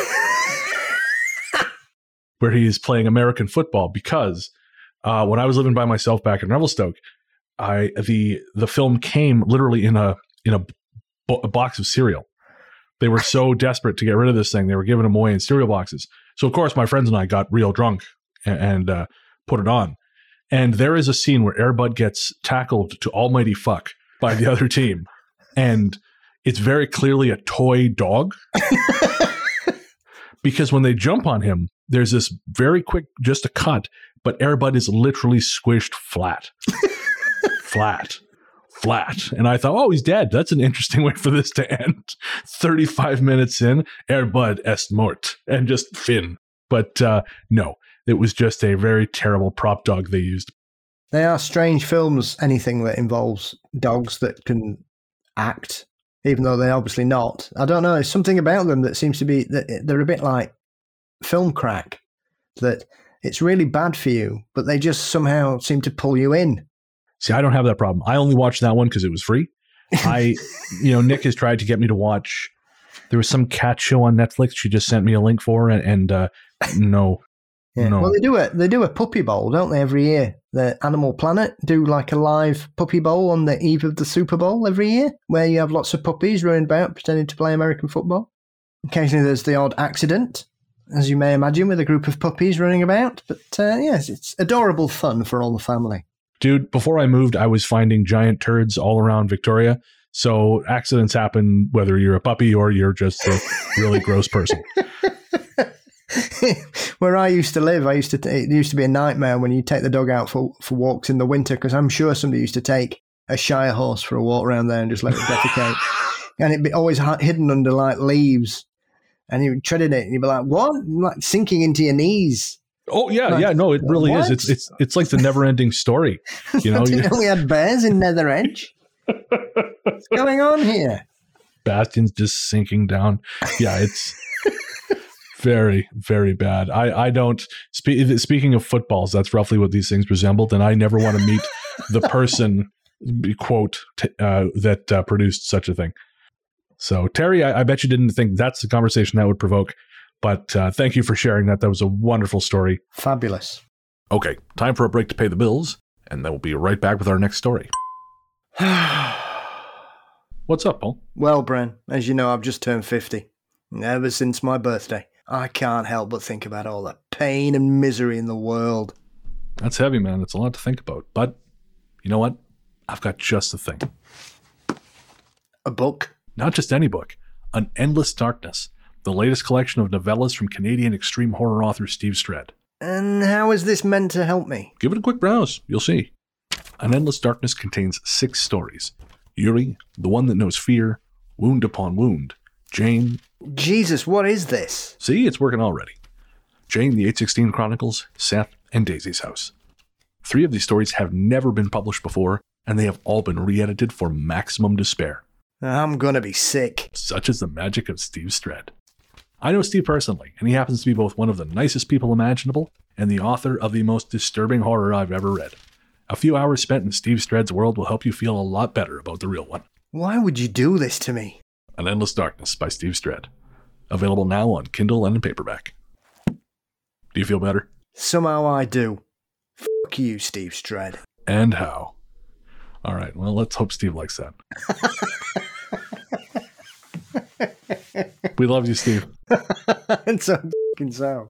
where he is playing American football, because uh, when I was living by myself back in Revelstoke, I the the film came literally in a in a a box of cereal. They were so desperate to get rid of this thing. They were giving them away in cereal boxes. So, of course, my friends and I got real drunk and, and uh, put it on. And there is a scene where Air Bud gets tackled to almighty fuck by the other team. And it's very clearly a toy dog. Because when they jump on him, there's this very quick, just a cut, but Air Bud is literally squished flat. Flat. Flat. And I thought, oh, he's dead. That's an interesting way for this to end. thirty-five minutes in, Air Bud est mort, and just Finn. But uh, no, it was just a very terrible prop dog they used.
They are strange films, anything that involves dogs that can act, even though they're obviously not. I don't know. There's something about them that seems to be, that they're a bit like film crack, that it's really bad for you, but they just somehow seem to pull you in.
See, I don't have that problem. I only watched that one because it was free. I, you know, Nick has tried to get me to watch. There was some cat show on Netflix. She just sent me a link for, and, and uh, no,
yeah.
no.
Well, they do a they do a puppy bowl, don't they? Every year, the Animal Planet do like a live puppy bowl on the eve of the Super Bowl every year, where you have lots of puppies running about pretending to play American football. Occasionally, there's the odd accident, as you may imagine, with a group of puppies running about. But uh, yes, it's adorable fun for all the family.
Dude, before I moved, I was finding giant turds all around Victoria. So accidents happen whether you're a puppy or you're just a really gross person.
Where I used to live, I used to t- it used to be a nightmare when you take the dog out for, for walks in the winter, because I'm sure somebody used to take a Shire horse for a walk around there and just let it defecate. And it'd be always hidden under like leaves. And you would tread in it and you'd be like, what? Like sinking into your knees.
Oh yeah,
like,
yeah, no, it really
what?
is. It's it's it's like the never-ending story. You know,
I didn't know we had bears in Nether Edge. What's going on here?
Bastion's just sinking down. Yeah, it's very, very bad. I I don't spe- speaking of footballs. That's roughly what these things resembled, and I never want to meet the person quote t- uh, that uh, produced such a thing. So Terry, I, I bet you didn't think that's the conversation that would provoke. But uh, thank you for sharing that. That was a wonderful story.
Fabulous.
Okay, time for a break to pay the bills, and then we'll be right back with our next story. What's up, Paul?
Well, Bren, as you know, I've just turned fifty. And ever since my birthday, I can't help but think about all the pain and misery in the world.
That's heavy, man. It's a lot to think about. But you know what? I've got just the thing.
A book?
Not just any book. An Endless Darkness. The latest collection of novellas from Canadian extreme horror author Steve Stredd.
And how is this meant to help me?
Give it a quick browse. You'll see. An Endless Darkness contains six stories. Yuri, the one that knows fear, Wound Upon Wound, Jane.
Jesus, what is this?
See, it's working already. Jane the eight sixteen Chronicles, Seth, and Daisy's House. Three of these stories have never been published before, and they have all been re-edited for maximum despair.
I'm gonna be sick.
Such is the magic of Steve Stredd. I know Steve personally, and he happens to be both one of the nicest people imaginable and the author of the most disturbing horror I've ever read. A few hours spent in Steve Stredd's world will help you feel a lot better about the real one.
Why would you do this to me?
An Endless Darkness by Steve Stredd. Available now on Kindle and in paperback. Do you feel better?
Somehow I do. Fuck you, Steve Stredd.
And how? All right, well, let's hope Steve likes that. We love you, Steve.
And so fucking so.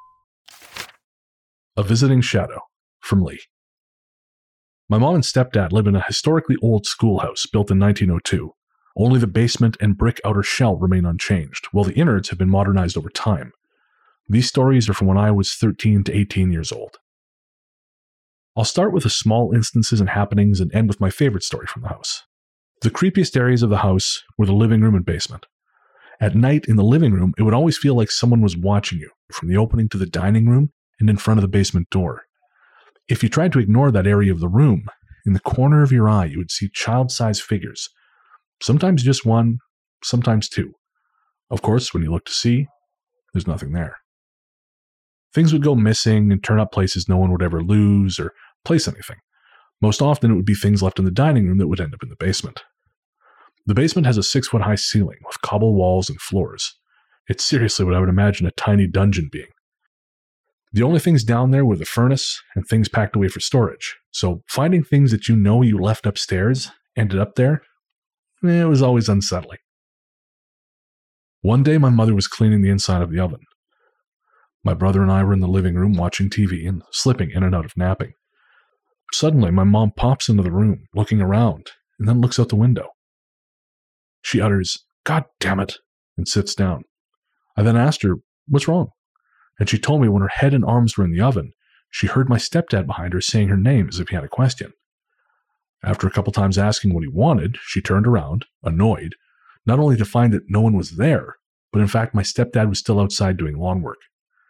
A Visiting Shadow from Lee. My mom and stepdad live in a historically old schoolhouse built in nineteen oh two. Only the basement and brick outer shell remain unchanged, while the innards have been modernized over time. These stories are from when I was thirteen to eighteen years old. I'll start with the small instances and happenings and end with my favorite story from the house. The creepiest areas of the house were the living room and basement. At night in the living room, it would always feel like someone was watching you, from the opening to the dining room and in front of the basement door. If you tried to ignore that area of the room, in the corner of your eye you would see child-sized figures. Sometimes just one, sometimes two. Of course, when you look to see, there's nothing there. Things would go missing and turn up places no one would ever lose or place anything. Most often it would be things left in the dining room that would end up in the basement. The basement has a six-foot-high ceiling with cobble walls and floors. It's seriously what I would imagine a tiny dungeon being. The only things down there were the furnace and things packed away for storage, so finding things that you know you left upstairs ended up there, eh, it was always unsettling. One day my mother was cleaning the inside of the oven. My brother and I were in the living room watching T V and slipping in and out of napping. Suddenly, my mom pops into the room, looking around, and then looks out the window. She utters, "God damn it," and sits down. I then asked her, "What's wrong?" And she told me when her head and arms were in the oven, she heard my stepdad behind her saying her name as if he had a question. After a couple times asking what he wanted, she turned around, annoyed, not only to find that no one was there, but in fact my stepdad was still outside doing lawn work.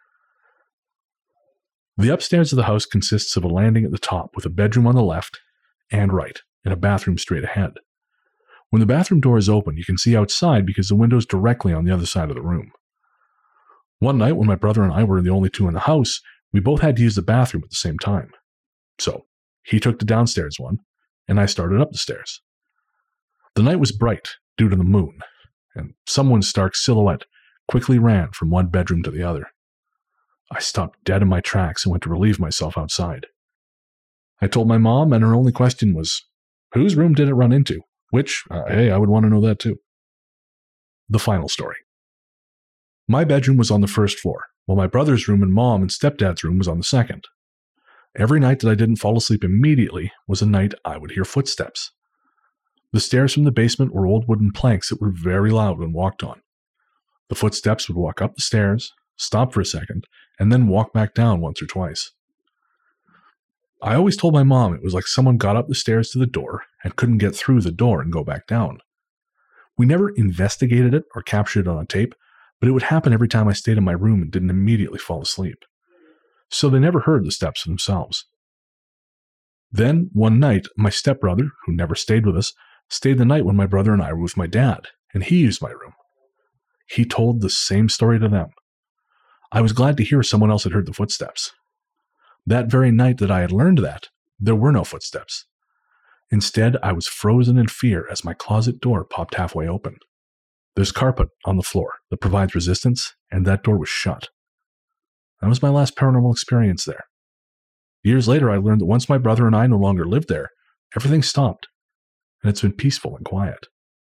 The upstairs of the house consists of a landing at the top with a bedroom on the left and right, and a bathroom straight ahead. When the bathroom door is open, you can see outside because the window is directly on the other side of the room. One night, when my brother and I were the only two in the house, we both had to use the bathroom at the same time. So, he took the downstairs one, and I started up the stairs. The night was bright due to the moon, and someone's stark silhouette quickly ran from one bedroom to the other. I stopped dead in my tracks and went to relieve myself outside. I told my mom, and her only question was, whose room did it run into? Which, uh, hey, I would want to know that too. The final story. My bedroom was on the first floor, while my brother's room and mom and stepdad's room was on the second. Every night that I didn't fall asleep immediately was a night I would hear footsteps. The stairs from the basement were old wooden planks that were very loud when walked on. The footsteps would walk up the stairs, stop for a second, and then walk back down once or twice. I always told my mom it was like someone got up the stairs to the door and couldn't get through the door and go back down. We never investigated it or captured it on tape, but it would happen every time I stayed in my room and didn't immediately fall asleep. So they never heard the steps themselves. Then, one night, my stepbrother, who never stayed with us, stayed the night when my brother and I were with my dad, and he used my room. He told the same story to them. I was glad to hear someone else had heard the footsteps. That very night that I had learned that, there were no footsteps. Instead, I was frozen in fear as my closet door popped halfway open. There's carpet on the floor that provides resistance, and that door was shut. That was my last paranormal experience there. Years later, I learned that once my brother and I no longer lived there, everything stopped, and it's been peaceful and quiet.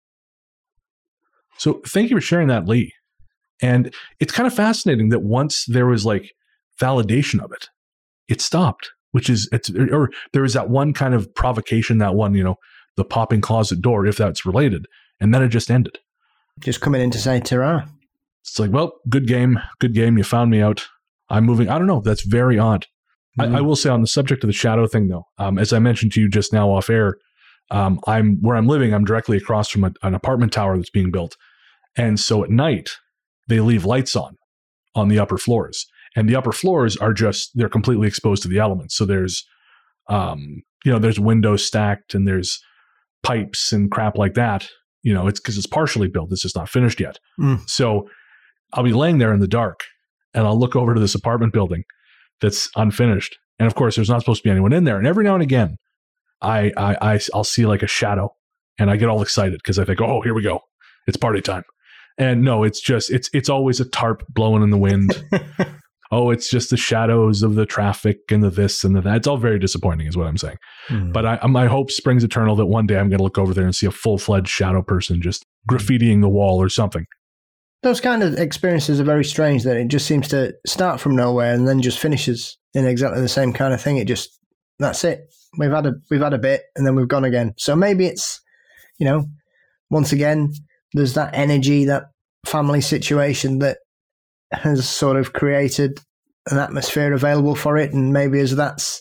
So thank you for sharing that, Lee. And it's kind of fascinating that once there was like validation of it, it stopped, which is, it's, or there was that one kind of provocation, that one, you know, the popping closet door, if that's related, and then it just ended.
Just coming in to say ta-ra.
It's like, well, good game, good game. You found me out. I'm moving. I don't know. That's very odd. Mm-hmm. I, I will say on the subject of the shadow thing, though, um, as I mentioned to you just now off air, um, I'm where I'm living. I'm directly across from a, an apartment tower that's being built. And so at night, they leave lights on on the upper floors. And the upper floors are just, they're completely exposed to the elements. So there's, um, you know, there's windows stacked and there's pipes and crap like that. You know, it's because it's partially built. It's just not finished yet.
Mm.
So I'll be laying there in the dark and I'll look over to this apartment building that's unfinished. And of course, there's not supposed to be anyone in there. And every now and again, I, I, I I'll see like a shadow and I get all excited because I think, oh, here we go. It's party time. And no, it's just, it's, it's always a tarp blowing in the wind. Oh, it's just the shadows of the traffic and the this and the that. It's all very disappointing is what I'm saying. Mm. But I, my hope springs eternal that one day I'm going to look over there and see a full-fledged shadow person just graffitiing the wall or something.
Those kind of experiences are very strange that it just seems to start from nowhere and then just finishes in exactly the same kind of thing. It just, that's it. We've had a, we've had a bit and then we've gone again. So maybe it's, you know, once again, there's that energy, that family situation that has sort of created an atmosphere available for it. And maybe as that's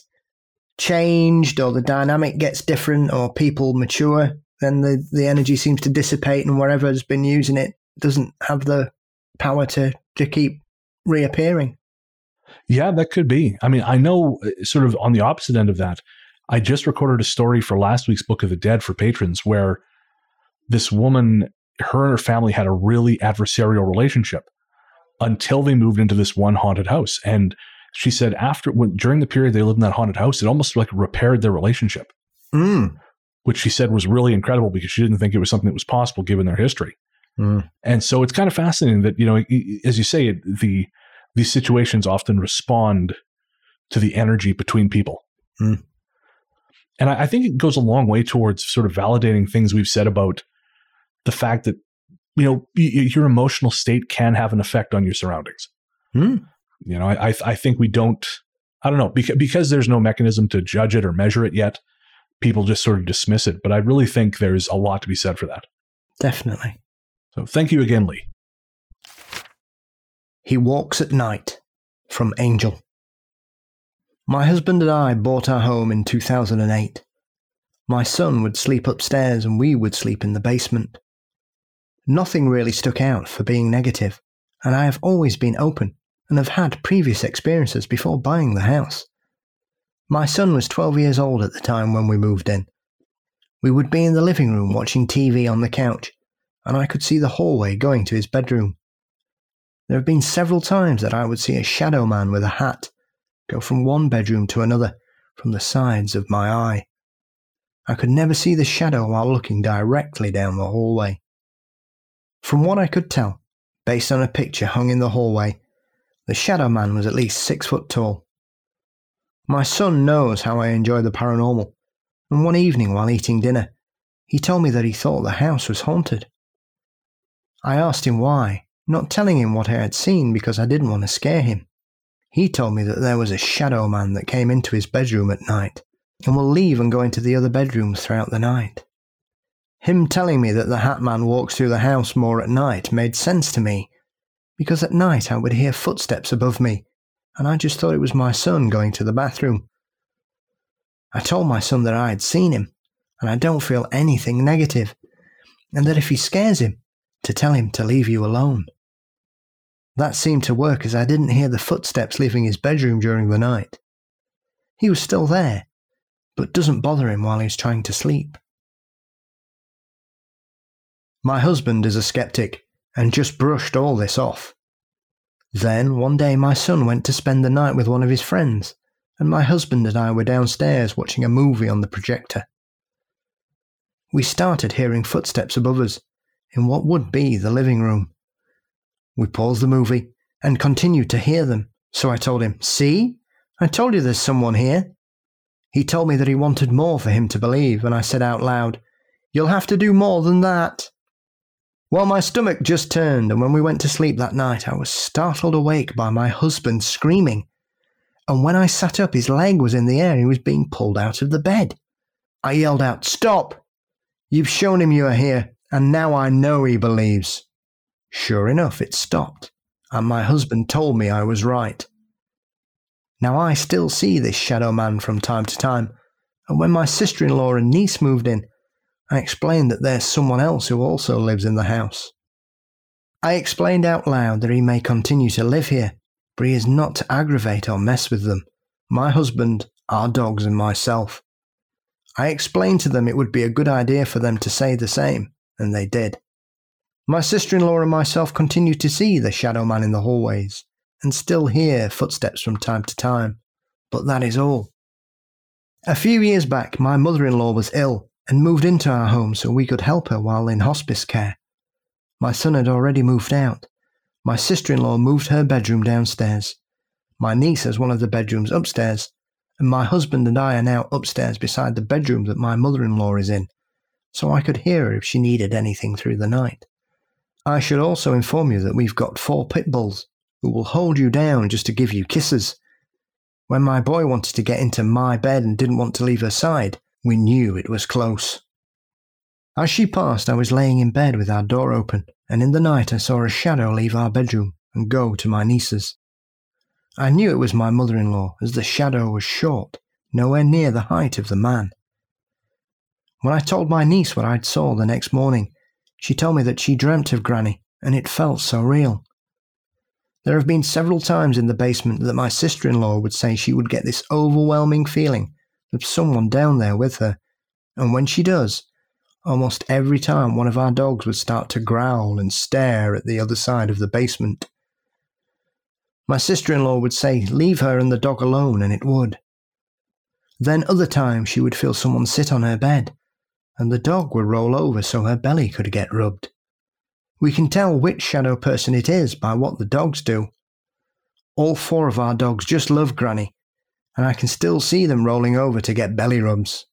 changed or the dynamic gets different or people mature, then the, the energy seems to dissipate and wherever's been using it doesn't have the power to, to keep reappearing.
Yeah, that could be. I mean, I know sort of on the opposite end of that, I just recorded a story for last week's Book of the Dead for patrons where this woman, her and her family had a really adversarial relationship until they moved into this one haunted house. And she said after, when, during the period they lived in that haunted house, it almost like repaired their relationship,
mm.
which she said was really incredible because she didn't think it was something that was possible given their history.
Mm.
And so it's kind of fascinating that, you know, as you say, the these situations often respond to the energy between people.
Mm.
And I, I think it goes a long way towards sort of validating things we've said about the fact that, you know, y- your emotional state can have an effect on your surroundings.
Mm.
You know, I, I I think we don't, I don't know, because, because there's no mechanism to judge it or measure it yet, people just sort of dismiss it. But I really think there's a lot to be said for that.
Definitely.
So thank you again, Lee.
He Walks at Night, from Angel. My husband and I bought our home in two thousand eight. My son would sleep upstairs and we would sleep in the basement. Nothing really stuck out for being negative, and I have always been open and have had previous experiences before buying the house. My son was twelve years old at the time when we moved in. We would be in the living room watching T V on the couch, and I could see the hallway going to his bedroom. There have been several times that I would see a shadow man with a hat go from one bedroom to another from the sides of my eye. I could never see the shadow while looking directly down the hallway. From what I could tell, based on a picture hung in the hallway, the shadow man was at least six foot tall. My son knows how I enjoy the paranormal, and one evening while eating dinner, he told me that he thought the house was haunted. I asked him why, not telling him what I had seen because I didn't want to scare him. He told me that there was a shadow man that came into his bedroom at night and will leave and go into the other bedrooms throughout the night. Him telling me that the hat man walks through the house more at night made sense to me, because at night I would hear footsteps above me, and I just thought it was my son going to the bathroom. I told my son that I had seen him, and I don't feel anything negative, and that if he scares him, to tell him to leave you alone. That seemed to work as I didn't hear the footsteps leaving his bedroom during the night. He was still there, but doesn't bother him while he's trying to sleep. My husband is a skeptic and just brushed all this off. Then, one day my son went to spend the night with one of his friends, and my husband and I were downstairs watching a movie on the projector. We started hearing footsteps above us, in what would be the living room. We paused the movie and continued to hear them, so I told him, "See? I told you there's someone here." He told me that he wanted more for him to believe, and I said out loud, "You'll have to do more than that." Well, my stomach just turned, and when we went to sleep that night, I was startled awake by my husband screaming. And when I sat up, his leg was in the air and he was being pulled out of the bed. I yelled out, "Stop! You've shown him you are here. And now I know he believes." Sure enough, it stopped, and my husband told me I was right. Now I still see this shadow man from time to time, and when my sister-in-law and niece moved in, I explained that there's someone else who also lives in the house. I explained out loud that he may continue to live here, but he is not to aggravate or mess with them. My husband, our dogs, and myself. I explained to them it would be a good idea for them to say the same, and they did. My sister-in-law and myself continue to see the shadow man in the hallways, and still hear footsteps from time to time, but that is all. A few years back, my mother-in-law was ill and moved into our home so we could help her while in hospice care. My son had already moved out. My sister-in-law moved her bedroom downstairs. My niece has one of the bedrooms upstairs, and my husband and I are now upstairs beside the bedroom that my mother-in-law is in, so I could hear her if she needed anything through the night. I should also inform you that we've got four pit bulls who will hold you down just to give you kisses. When my boy wanted to get into my bed and didn't want to leave her side, we knew it was close. As she passed, I was laying in bed with our door open, and in the night I saw a shadow leave our bedroom and go to my niece's. I knew it was my mother-in-law, as the shadow was short, nowhere near the height of the man. When I told my niece what I'd saw the next morning, she told me that she dreamt of Granny, and it felt so real. There have been several times in the basement that my sister-in-law would say she would get this overwhelming feeling of someone down there with her, and when she does, almost every time one of our dogs would start to growl and stare at the other side of the basement. My sister-in-law would say, "Leave her and the dog alone," and it would. Then other times she would feel someone sit on her bed, and the dog would roll over so her belly could get rubbed. We can tell which shadow person it is by what the dogs do. All four of our dogs just love Granny, and I can still see them rolling over to get belly rubs.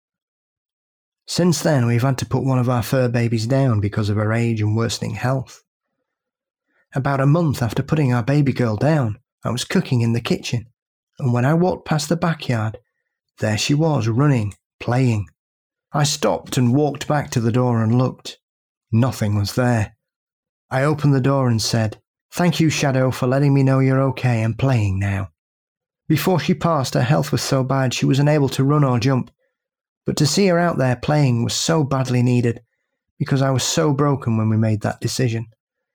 Since then, we've had to put one of our fur babies down because of her age and worsening health. About a month after putting our baby girl down, I was cooking in the kitchen, and when I walked past the backyard, there she was running, playing. I stopped and walked back to the door and looked. Nothing was there. I opened the door and said, "Thank you, Shadow, for letting me know you're okay and playing now." Before she passed, her health was so bad she was unable to run or jump, but to see her out there playing was so badly needed, because I was so broken when we made that decision.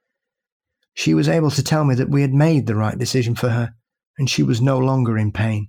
She was able to tell me that we had made the right decision for her, and she was no longer in pain.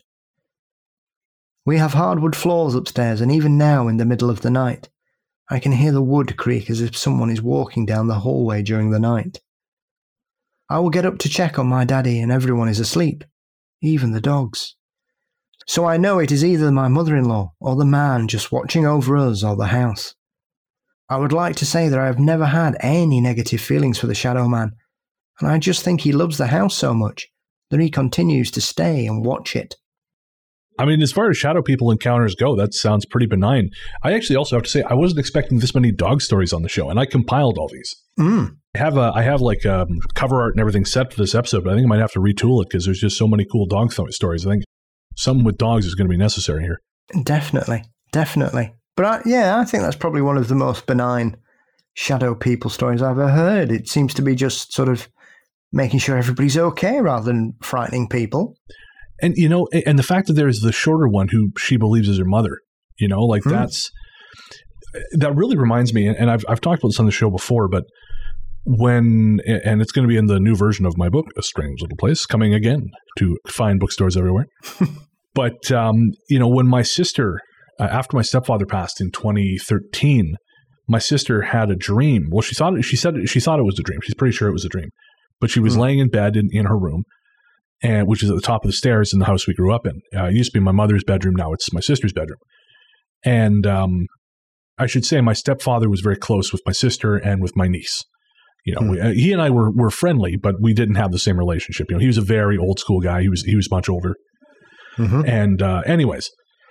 We have hardwood floors upstairs, and even now, in the middle of the night, I can hear the wood creak as if someone is walking down the hallway during the night. I will get up to check on my daddy, and everyone is asleep, even the dogs. So I know it is either my mother-in-law or the man just watching over us or the house. I would like to say that I have never had any negative feelings for the Shadow Man, and I just think he loves the house so much that he continues to stay and watch it.
I mean, as far as shadow people encounters go, that sounds pretty benign. I actually also have to say, I wasn't expecting this many dog stories on the show, and I compiled all these.
Mm.
I have a, I have like um, cover art and everything set for this episode, but I think I might have to retool it because there's just so many cool dog th- stories. I think something with dogs is going to be necessary here.
Definitely, definitely. But I, yeah, I think that's probably one of the most benign shadow people stories I've ever heard. It seems to be just sort of making sure everybody's okay rather than frightening people.
And, you know, and the fact that there's the shorter one who she believes is her mother, you know, like mm. that's, that really reminds me, and I've I've talked about this on the show before, but when, and it's going to be in the new version of my book, A Strange Little Place, coming again to fine bookstores everywhere. But, um, you know, when my sister, uh, after my stepfather passed in twenty thirteen, my sister had a dream. Well, she thought, she said, she thought it was a dream. She's pretty sure it was a dream, but she was mm. laying in bed in, in her room, and which is at the top of the stairs in the house we grew up in. Uh, it used to be my mother's bedroom. Now it's my sister's bedroom. And um, I should say my stepfather was very close with my sister and with my niece. You know, mm. we, uh, he and I were were friendly, but we didn't have the same relationship. You know, he was a very old school guy. He was he was much older. Mm-hmm. And uh, anyways,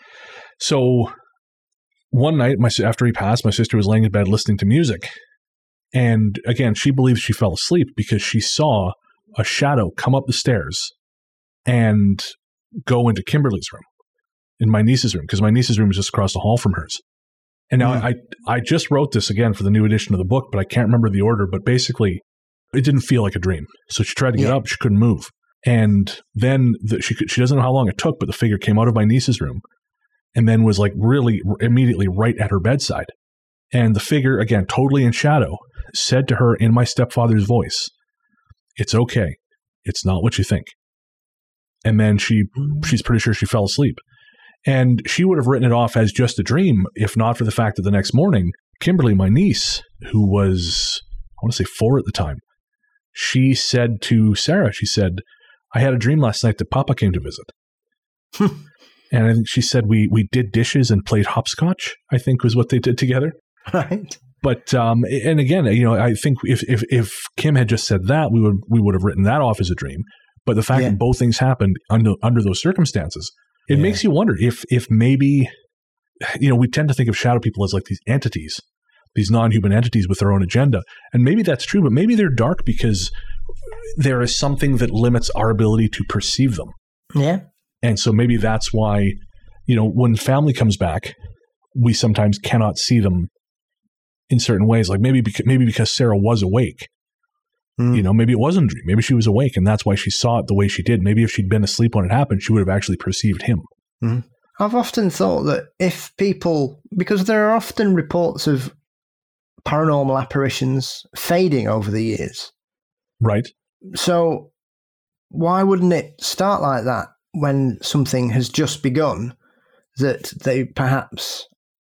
so one night, my after he passed, my sister was laying in bed listening to music. And again, she believes she fell asleep because she saw a shadow come up the stairs and go into Kimberly's room, in my niece's room, because my niece's room is just across the hall from hers. And now mm. I I just wrote this again for the new edition of the book, but I can't remember the order. But basically, it didn't feel like a dream. So she tried to get yeah. up, she couldn't move. And then the, she could, she doesn't know how long it took, but the figure came out of my niece's room and then was like really immediately right at her bedside. And the figure, again, totally in shadow, said to her in my stepfather's voice, "It's okay. It's not what you think. And then she she's pretty sure she fell asleep. And she would have written it off as just a dream if not for the fact that the next morning, Kimberly, my niece, who was, I want to say four at the time, she said to Sarah, she said, I had a dream last night that Papa came to visit. And I think she said we we did dishes and played hopscotch, I think was what they did together.
Right.
But, um, and again, you know, I think if, if, if Kim had just said that, we would, we would have written that off as a dream. But the fact yeah. that both things happened under, under those circumstances, it yeah. makes you wonder if, if maybe, you know, we tend to think of shadow people as like these entities, these non-human entities with their own agenda. And maybe that's true, but maybe they're dark because there is something that limits our ability to perceive them.
Yeah.
And so maybe that's why, you know, when family comes back, we sometimes cannot see them in certain ways. Like maybe because, maybe because Sarah was awake, mm. you know, maybe it wasn't a dream. Maybe she was awake and that's why she saw it the way she did. Maybe if she'd been asleep when it happened, she would have actually perceived him.
Mm. I've often thought that if people, because there are often reports of paranormal apparitions fading over the years.
Right.
So why wouldn't it start like that when something has just begun, that they perhaps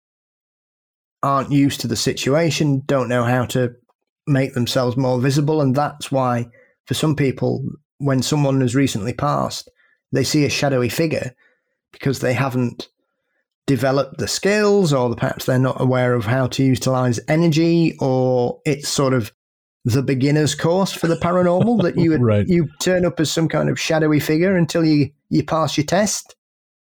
aren't used to the situation, don't know how to make themselves more visible. And that's why for some people, when someone has recently passed, they see a shadowy figure because they haven't developed the skills, or perhaps they're not aware of how to utilize energy, or it's sort of the beginner's course for the paranormal that you would, right. you turn up as some kind of shadowy figure until you, you pass your test.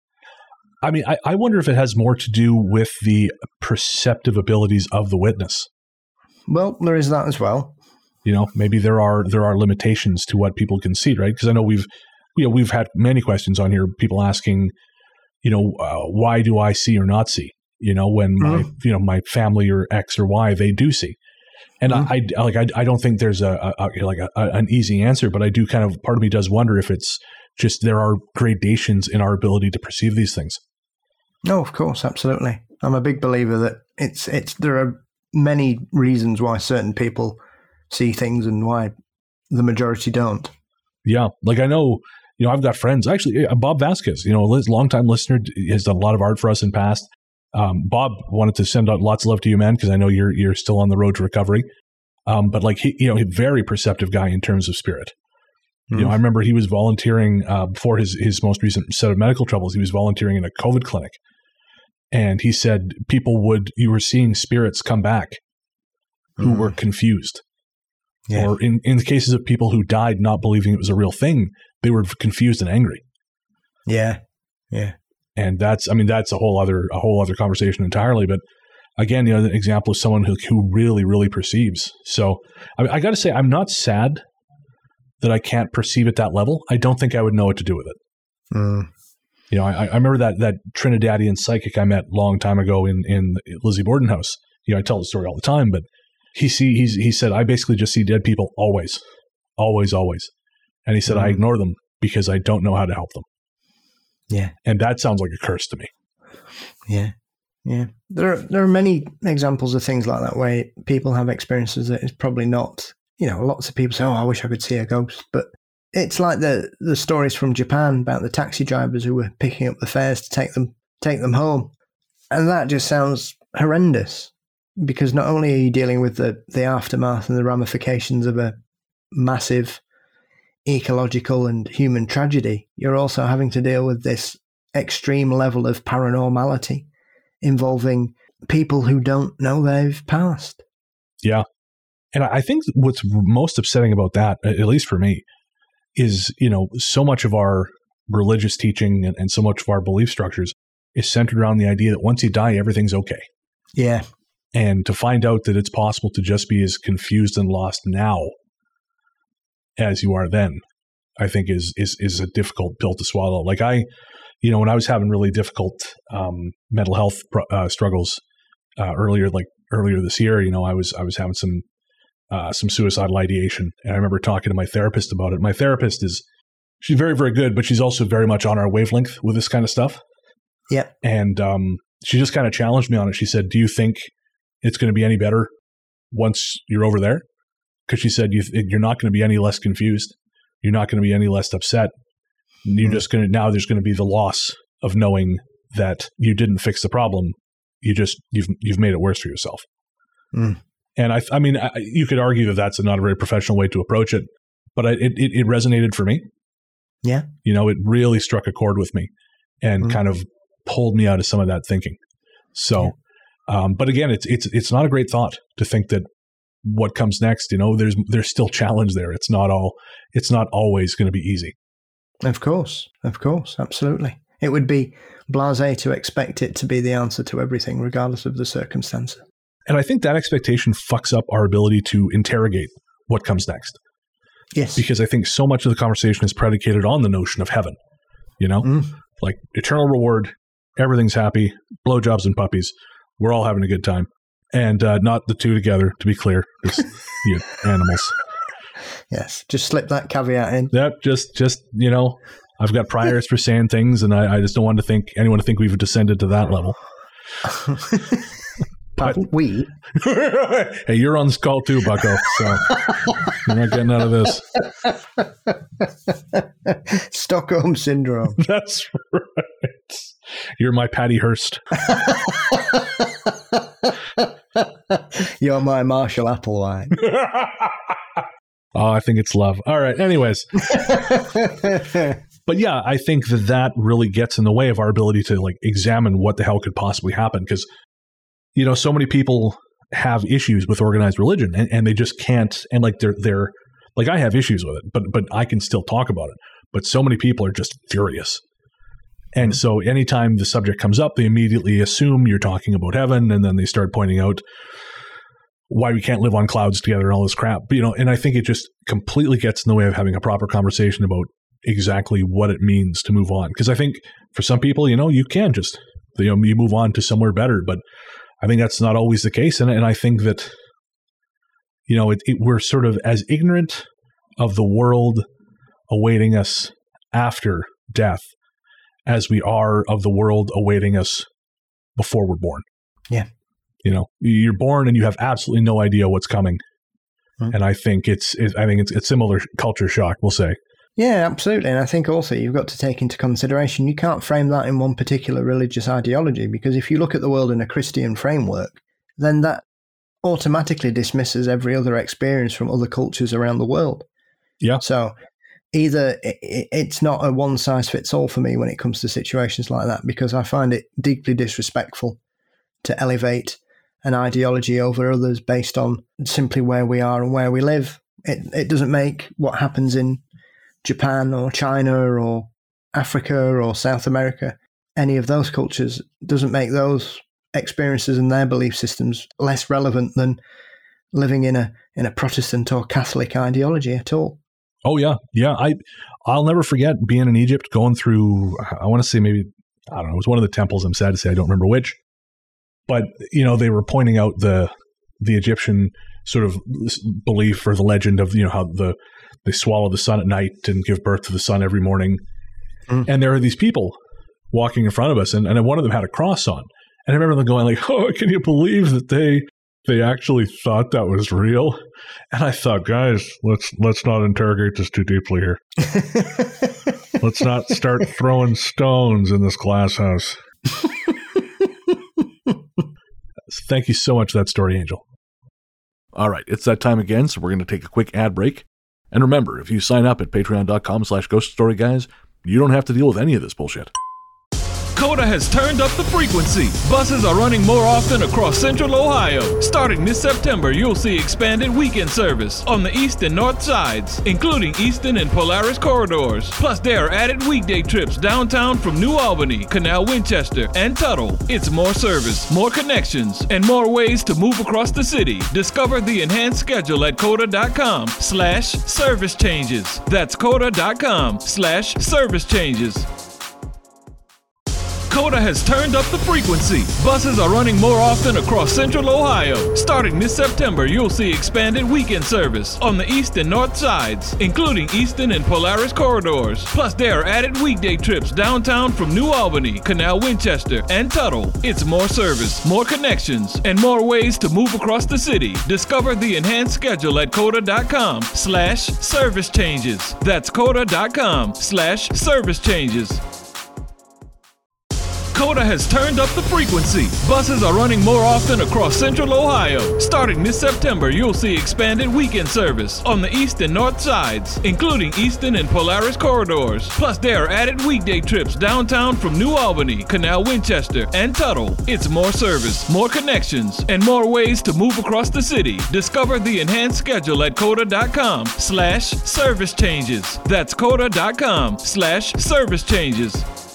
I mean, I, I wonder if it has more to do with the perceptive abilities of the witness.
Well, there is that as well.
You know, maybe there are there are limitations to what people can see, right? Because I know we've you know we've had many questions on here, people asking, you know, uh, why do I see or not see? You know, when mm. my you know my family or X or Y they do see, and mm. I, I like I, I don't think there's a, a, a like a, a, an easy answer, but I do kind of part of me does wonder if it's just there are gradations in our ability to perceive these things.
No, of course, absolutely. I'm a big believer that it's it's there are many reasons why certain people see things and why the majority don't.
Yeah, like I know, you know, I've got friends. Actually, Bob Vasquez, you know, a longtime listener, has done a lot of art for us in past. Um, Bob wanted to send out lots of love to you, man, because I know you're you're still on the road to recovery. Um, but like he, you know, a very perceptive guy in terms of spirit. Mm. You know, I remember he was volunteering uh, before his his most recent set of medical troubles. He was volunteering in a COVID clinic. And he said people would, you were seeing spirits come back who mm. were confused. Yeah. Or in, in the cases of people who died not believing it was a real thing, they were confused and angry.
Yeah. Yeah.
And that's, I mean, that's a whole other, a whole other conversation entirely. But again, you know, the example of someone who, who really, really perceives. So I, I got to say, I'm not sad that I can't perceive at that level. I don't think I would know what to do with it.
Mm.
You know, I, I remember that that Trinidadian psychic I met a long time ago in, in Lizzie Borden house. You know, I tell the story all the time, but he see he's, he said, I basically just see dead people always, always, always. And he said, mm-hmm. I ignore them because I don't know how to help them.
Yeah.
And that sounds like a curse to me.
Yeah. Yeah. There are, there are many examples of things like that where people have experiences that is probably not, you know, lots of people say, oh, I wish I could see a ghost, but it's like the, the stories from Japan about the taxi drivers who were picking up the fares to take them take them home. And that just sounds horrendous because not only are you dealing with the, the aftermath and the ramifications of a massive ecological and human tragedy, you're also having to deal with this extreme level of paranormality involving people who don't know they've passed.
Yeah. And I think what's most upsetting about that, at least for me, is, you know, so much of our religious teaching and, and so much of our belief structures is centered around the idea that once you die, everything's okay.
Yeah.
And to find out that it's possible to just be as confused and lost now as you are then, I think is is is a difficult pill to swallow. Like I, you know, when I was having really difficult um, mental health uh, struggles uh, earlier, like earlier this year, you know, I was I was having some Uh, some suicidal ideation. And I remember talking to my therapist about it. My therapist is, she's very, very good, but she's also very much on our wavelength with this kind of stuff.
Yeah.
And um, she just kind of challenged me on it. She said, do you think it's going to be any better once you're over there? Because she said, you th- you're not going to be any less confused. You're not going to be any less upset. You're mm. just going to, now there's going to be the loss of knowing that you didn't fix the problem. You just, you've, you've made it worse for yourself.
Mm.
And I, I mean, I, you could argue that that's not a very professional way to approach it, but I, it, it, it resonated for me.
Yeah.
You know, it really struck a chord with me and mm. kind of pulled me out of some of that thinking. So, yeah. um, but again, it's, it's, it's not a great thought to think that what comes next, you know, there's, there's still challenge there. It's not all, it's not always going to be easy.
Of course. Of course. Absolutely. It would be blasé to expect it to be the answer to everything, regardless of the circumstances.
And I think that expectation fucks up our ability to interrogate what comes next.
Yes.
Because I think so much of the conversation is predicated on the notion of heaven, you know, mm. like eternal reward, everything's happy, blowjobs and puppies. We're all having a good time. And uh, not the two together, to be clear, just you animals.
Yes. Just slip that caveat in.
Yep. Just, just, you know, I've got priors for saying things, and I, I just don't want to think anyone to think we've descended to that level.
But we.
Hey, you're on this call too, Bucko. So you're not getting out of
this. Stockholm syndrome.
That's right. You're my Patty Hearst.
You're my Marshall Applewhite.
Oh, I think it's love. All right. Anyways. But yeah, I think that that really gets in the way of our ability to like examine what the hell could possibly happen. Because, you know, so many people have issues with organized religion and, and they just can't. And like they're, they're like, I have issues with it, but, but I can still talk about it. But so many people are just furious. And so anytime the subject comes up, they immediately assume you're talking about heaven. And then they start pointing out why we can't live on clouds together and all this crap. But, you know, and I think it just completely gets in the way of having a proper conversation about exactly what it means to move on. Because I think for some people, you know, you can just, you know, you move on to somewhere better. But I think that's not always the case. And, and I think that, you know, it, it, we're sort of as ignorant of the world awaiting us after death as we are of the world awaiting us before we're born.
Yeah.
You know, you're born and you have absolutely no idea what's coming. Mm-hmm. And I think it's, it, I think it's a similar culture shock, we'll say.
Yeah, absolutely. And I think also you've got to take into consideration, you can't frame that in one particular religious ideology, because if you look at the world in a Christian framework, then that automatically dismisses every other experience from other cultures around the world.
Yeah.
So either it's not a one size fits all for me when it comes to situations like that, because I find it deeply disrespectful to elevate an ideology over others based on simply where we are and where we live. It it doesn't make what happens in Japan or China or Africa or South America, any of those cultures, doesn't make those experiences and their belief systems less relevant than living in a in a Protestant or Catholic ideology at all.
Oh yeah, yeah. I I'll never forget being in Egypt, going through. I want to say maybe I don't know. It was one of the temples. I'm sad to say I don't remember which, but you know they were pointing out the the Egyptian sort of belief or the legend of you know how the they swallow the sun at night and give birth to the sun every morning. Mm. And there are these people walking in front of us, and, and one of them had a cross on. And I remember them going like, "Oh, can you believe that they they actually thought that was real?" And I thought, guys, let's let's not interrogate this too deeply here. Let's not start throwing stones in this glass house. Thank you so much for that story, Angel. All right, it's that time again, so we're going to take a quick ad break. And remember, if you sign up at patreon.com slash ghost story guys, you don't have to deal with any of this bullshit.
COTA has turned up the frequency. Buses are running more often across central Ohio. Starting this September, you'll see expanded weekend service on the east and north sides, including Easton and Polaris corridors. Plus, there are added weekday trips downtown from New Albany, Canal Winchester, and Tuttle. It's more service, more connections, and more ways to move across the city. Discover the enhanced schedule at COTA.com slash service changes. That's COTA.com slash service changes. Coda has turned up the frequency. Buses are running more often across Central Ohio. Starting this September, you'll see expanded weekend service on the east and north sides, including Eastern and Polaris corridors. Plus, there are added weekday trips downtown from New Albany, Canal Winchester, and Tuttle. It's more service, more connections, and more ways to move across the city. Discover the enhanced schedule at coda.com slash service changes. That's coda.com slash service changes. Coda has turned up the frequency. Buses are running more often across Central Ohio. Starting this September, you'll see expanded weekend service on the east and north sides, including Eastern and Polaris corridors. Plus, there are added weekday trips downtown from New Albany, Canal Winchester, and Tuttle. It's more service, more connections, and more ways to move across the city. Discover the enhanced schedule at coda.com slash service changes. That's coda.com slash service changes.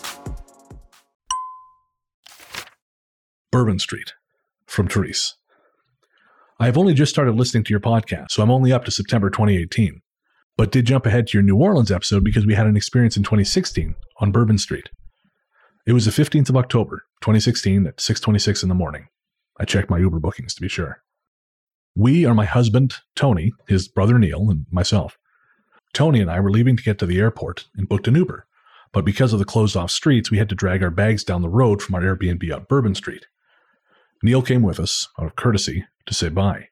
Bourbon Street, from Therese. I have only just started listening to your podcast, so I'm only up to September twenty eighteen, but did jump ahead to your New Orleans episode because we had an experience in twenty sixteen on Bourbon Street. It was the fifteenth of October, twenty sixteen at six twenty-six in the morning. I checked my Uber bookings to be sure. We are my husband, Tony, his brother Neil, and myself. Tony and I were leaving to get to the airport and booked an Uber, but because of the closed-off streets, we had to drag our bags down the road from our Airbnb on Bourbon Street. Neil came with us, out of courtesy, to say bye.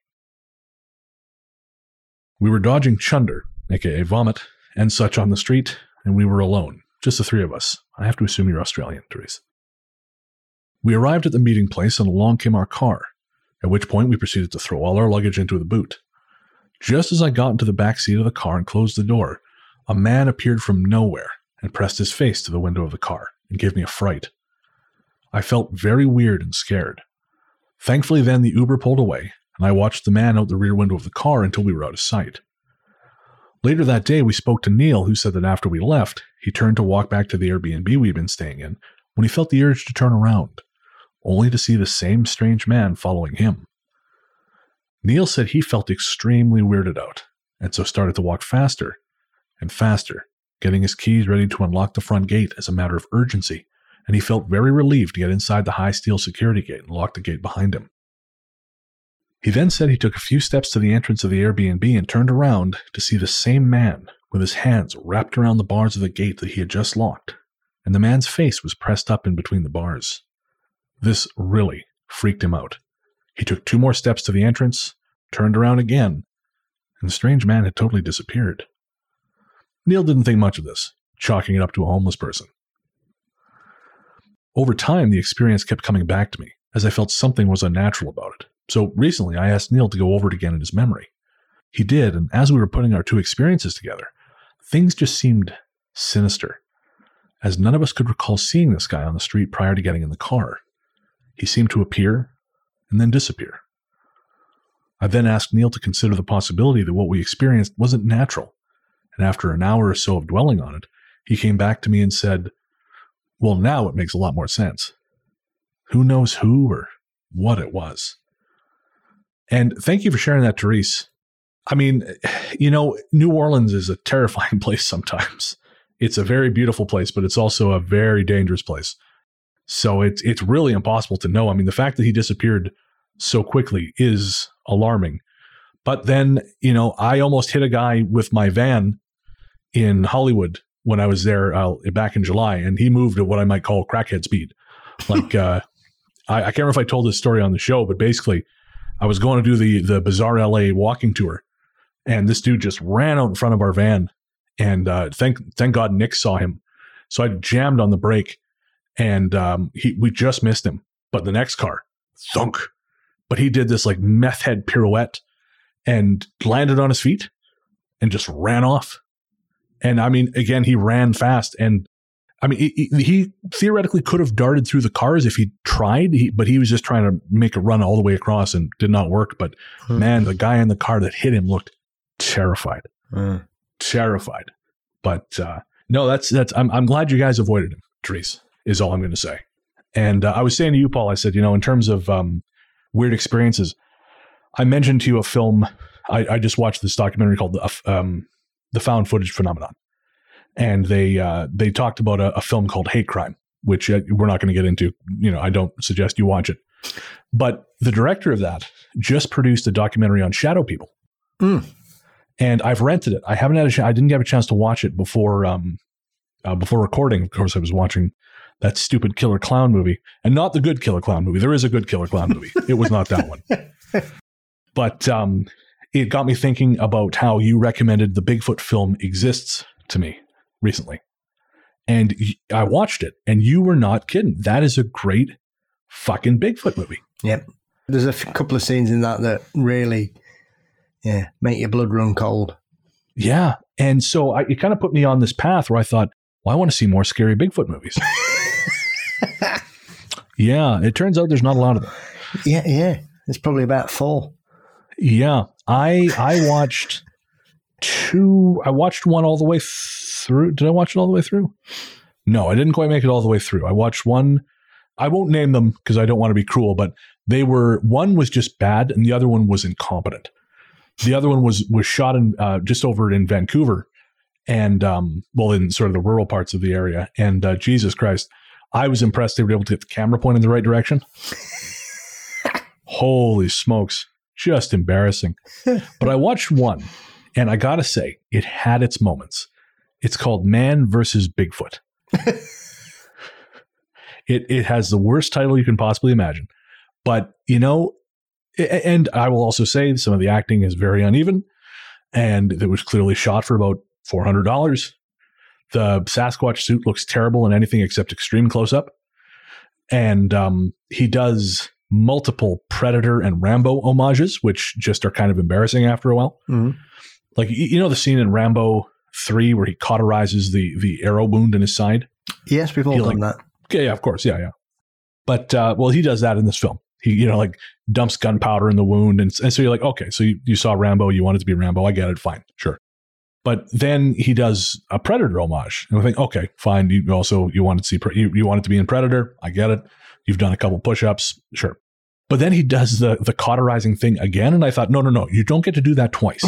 We were dodging chunder, aka vomit, and such on the street, and we were alone, just the three of us. I have to assume you're Australian, Therese. We arrived at the meeting place and along came our car, at which point we proceeded to throw all our luggage into the boot. Just as I got into the back seat of the car and closed the door, a man appeared from nowhere and pressed his face to the window of the car and gave me a fright. I felt very weird and scared. Thankfully, then the Uber pulled away, and I watched the man out the rear window of the car until we were out of sight. Later that day, we spoke to Neil, who said that after we left, he turned to walk back to the Airbnb we'd been staying in when he felt the urge to turn around, only to see the same strange man following him. Neil said he felt extremely weirded out, and so started to walk faster and faster, getting his keys ready to unlock the front gate as a matter of urgency, and he felt very relieved to get inside the high steel security gate and lock the gate behind him. He then said he took a few steps to the entrance of the Airbnb and turned around to see the same man with his hands wrapped around the bars of the gate that he had just locked, and the man's face was pressed up in between the bars. This really freaked him out. He took two more steps to the entrance, turned around again, and the strange man had totally disappeared. Neil didn't think much of this, chalking it up to a homeless person. Over time, the experience kept coming back to me, as I felt something was unnatural about it. So recently, I asked Neil to go over it again in his memory. He did, and as we were putting our two experiences together, things just seemed sinister, as none of us could recall seeing this guy on the street prior to getting in the car. He seemed to appear and then disappear. I then asked Neil to consider the possibility that what we experienced wasn't natural, and after an hour or so of dwelling on it, he came back to me and said, "Well, now it makes a lot more sense." Who knows who or what it was. And thank you for sharing that, Therese. I mean, you know, New Orleans is a terrifying place sometimes. It's a very beautiful place, but it's also a very dangerous place. So it's it's really impossible to know. I mean, the fact that he disappeared so quickly is alarming. But then, you know, I almost hit a guy with my van in Hollywood when I was there uh, back in July, and he moved at what I might call crackhead speed. Like, uh, I, I can't remember if I told this story on the show, but basically, I was going to do the the Bizarre L A walking tour, and this dude just ran out in front of our van, and uh, thank thank God Nick saw him. So I jammed on the brake, and um, he we just missed him. But the next car, thunk. But he did this like meth head pirouette and landed on his feet and just ran off. And I mean, again, he ran fast. And I mean, he, he theoretically could have darted through the cars if he tried, he, but he was just trying to make a run all the way across and did not work. But hmm. man, the guy in the car that hit him looked terrified, hmm. terrified. But uh, no, that's, that's, I'm, I'm glad you guys avoided him, Therese, is all I'm going to say. And uh, I was saying to you, Paul, I said, you know, in terms of um, weird experiences, I mentioned to you a film. I, I just watched this documentary called the, um, the Found Footage Phenomenon. And they uh, they talked about a, a film called Hate Crime which uh, we're not going to get into. You know, I don't suggest you watch it. But the director of that just produced a documentary on shadow people.
Mm.
And I've rented it. I haven't had a ch- I didn't have a chance to watch it before um, uh, before recording. Of course, I was watching that stupid Killer Clown movie, and not the good Killer Clown movie. There is a good Killer Clown movie. It was not that one. But um, it got me thinking about how you recommended the Bigfoot film Exists to me recently. And I watched it, and you were not kidding. That is a great fucking Bigfoot movie.
Yep. There's a f- couple of scenes in that that really, yeah, make your blood run cold.
Yeah. And so I, it kind of put me on this path where I thought, well, I want to see more scary Bigfoot movies. Yeah. It turns out there's not a lot of them.
Yeah. Yeah. It's probably about four.
Yeah. I, I watched two, I watched one all the way through. Did I watch it all the way through? No, I didn't quite make it all the way through. I watched one. I won't name them because I don't want to be cruel, but they were, one was just bad and the other one was incompetent. The other one was, was shot in uh, just over in Vancouver and, um, well, in sort of the rural parts of the area. And uh, Jesus Christ, I was impressed they were able to get the camera point in the right direction. Holy smokes. Just embarrassing. But I watched one and I got to say, it had its moments. It's called Man versus Bigfoot. It it has the worst title you can possibly imagine. But, you know, and I will also say some of the acting is very uneven, and it was clearly shot for about four hundred dollars. The Sasquatch suit looks terrible in anything except extreme close-up. And um, he does multiple Predator and Rambo homages, which just are kind of embarrassing after a while. Mm-hmm. Like, you know the scene in Rambo three where he cauterizes the, the arrow wound in his side?
Yes, we've all
he,
done
like,
that.
Yeah, yeah, of course. Yeah, yeah. But, uh, well, he does that in this film. He, you know, like dumps gunpowder in the wound. And, and so you're like, okay, so you, you saw Rambo, you want it to be Rambo. I get it. Fine. Sure. But then he does a Predator homage. And I think, okay, fine. You also, you want it to see, you, you want it to be in Predator. I get it. You've done a couple push-ups. Sure. But then he does the, the cauterizing thing again. And I thought, no, no, no, you don't get to do that twice.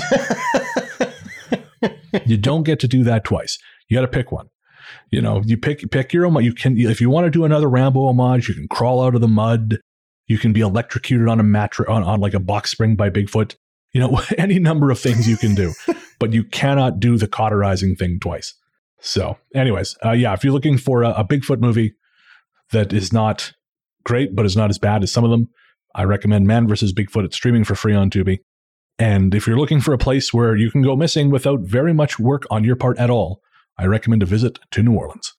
You don't get to do that twice. You got to pick one. You know, you pick pick your homage. You can, if you want to do another Rambo homage, you can crawl out of the mud. You can be electrocuted on a mattress, on, on like a box spring by Bigfoot. You know, any number of things you can do, but you cannot do the cauterizing thing twice. So, anyways, uh, yeah, if you're looking for a, a Bigfoot movie that is not great, but is not as bad as some of them, I recommend Man versus Bigfoot. It's streaming for free on Tubi. And if you're looking for a place where you can go missing without very much work on your part at all, I recommend a visit to New Orleans.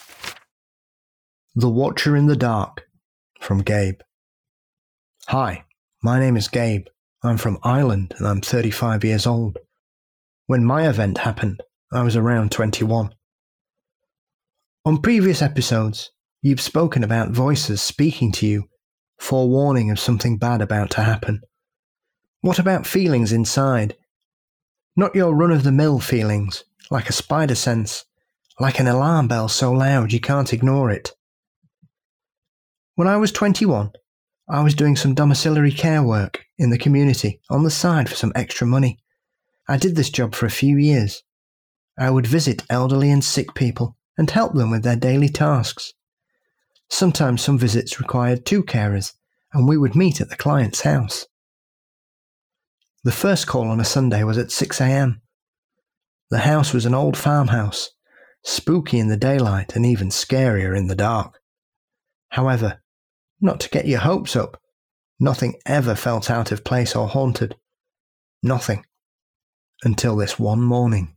The Watcher in the Dark, from Gabe. Hi, my name is Gabe. I'm from Ireland and I'm thirty-five years old. When my event happened, I was around twenty-one. On previous episodes, you've spoken about voices speaking to you, forewarning of something bad about to happen. What about feelings inside? Not your run-of-the-mill feelings, like a spider sense, like an alarm bell so loud you can't ignore it. When I was twenty-one, I was doing some domiciliary care work in the community on the side for some extra money. I did this job for a few years. I would visit elderly and sick people and help them with their daily tasks. Sometimes some visits required two carers, and we would meet at the client's house. The first call on a Sunday was at six a.m. The house was an old farmhouse, spooky in the daylight and even scarier in the dark. However, not to get your hopes up, nothing ever felt out of place or haunted. Nothing. Until this one morning.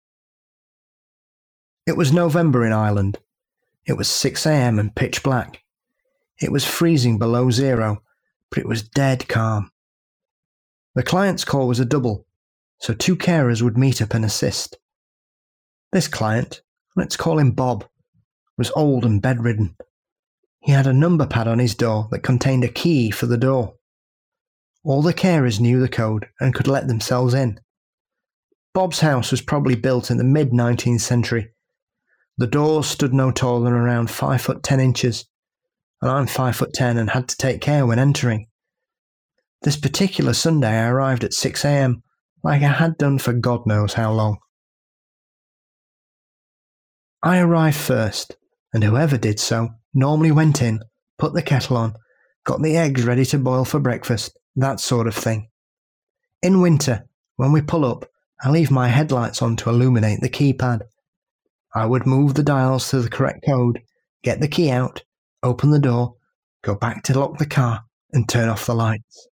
It was November in Ireland. It was six a.m. and pitch black. It was freezing below zero, but it was dead calm. The client's call was a double, so two carers would meet up and assist. This client, let's call him Bob, was old and bedridden. He had a number pad on his door that contained a key for the door. All the carers knew the code and could let themselves in. Bob's house was probably built in the mid-nineteenth century. The doors stood no taller than around five foot ten inches, and I'm five foot ten and had to take care when entering. This particular Sunday I arrived at six a.m, like I had done for God knows how long. I arrived first, and whoever did so normally went in, put the kettle on, got the eggs ready to boil for breakfast, that sort of thing. In winter, when we pull up, I leave my headlights on to illuminate the keypad. I would move the dials to the correct code, get the key out, open the door, go back to lock the car, and turn off the lights.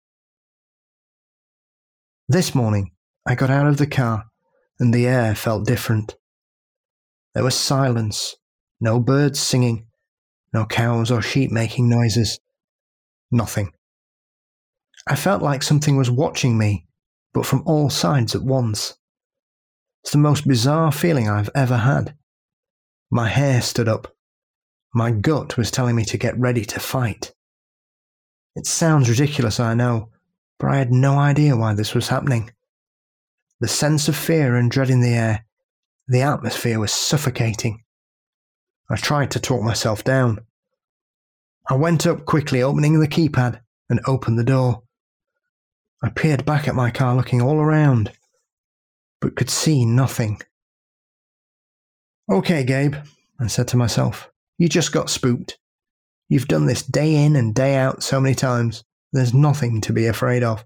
This morning, I got out of the car, and the air felt different. There was silence, no birds singing, no cows or sheep making noises, nothing. I felt like something was watching me, but from all sides at once. It's the most bizarre feeling I've ever had. My hair stood up. My gut was telling me to get ready to fight. It sounds ridiculous, I know, but I had no idea why this was happening. The sense of fear and dread in the air, the atmosphere was suffocating. I tried to talk myself down. I went up quickly, opening the keypad, and opened the door. I peered back at my car, looking all around, but could see nothing. "Okay, Gabe," I said to myself, "you just got spooked. You've done this day in and day out so many times. There's nothing to be afraid of."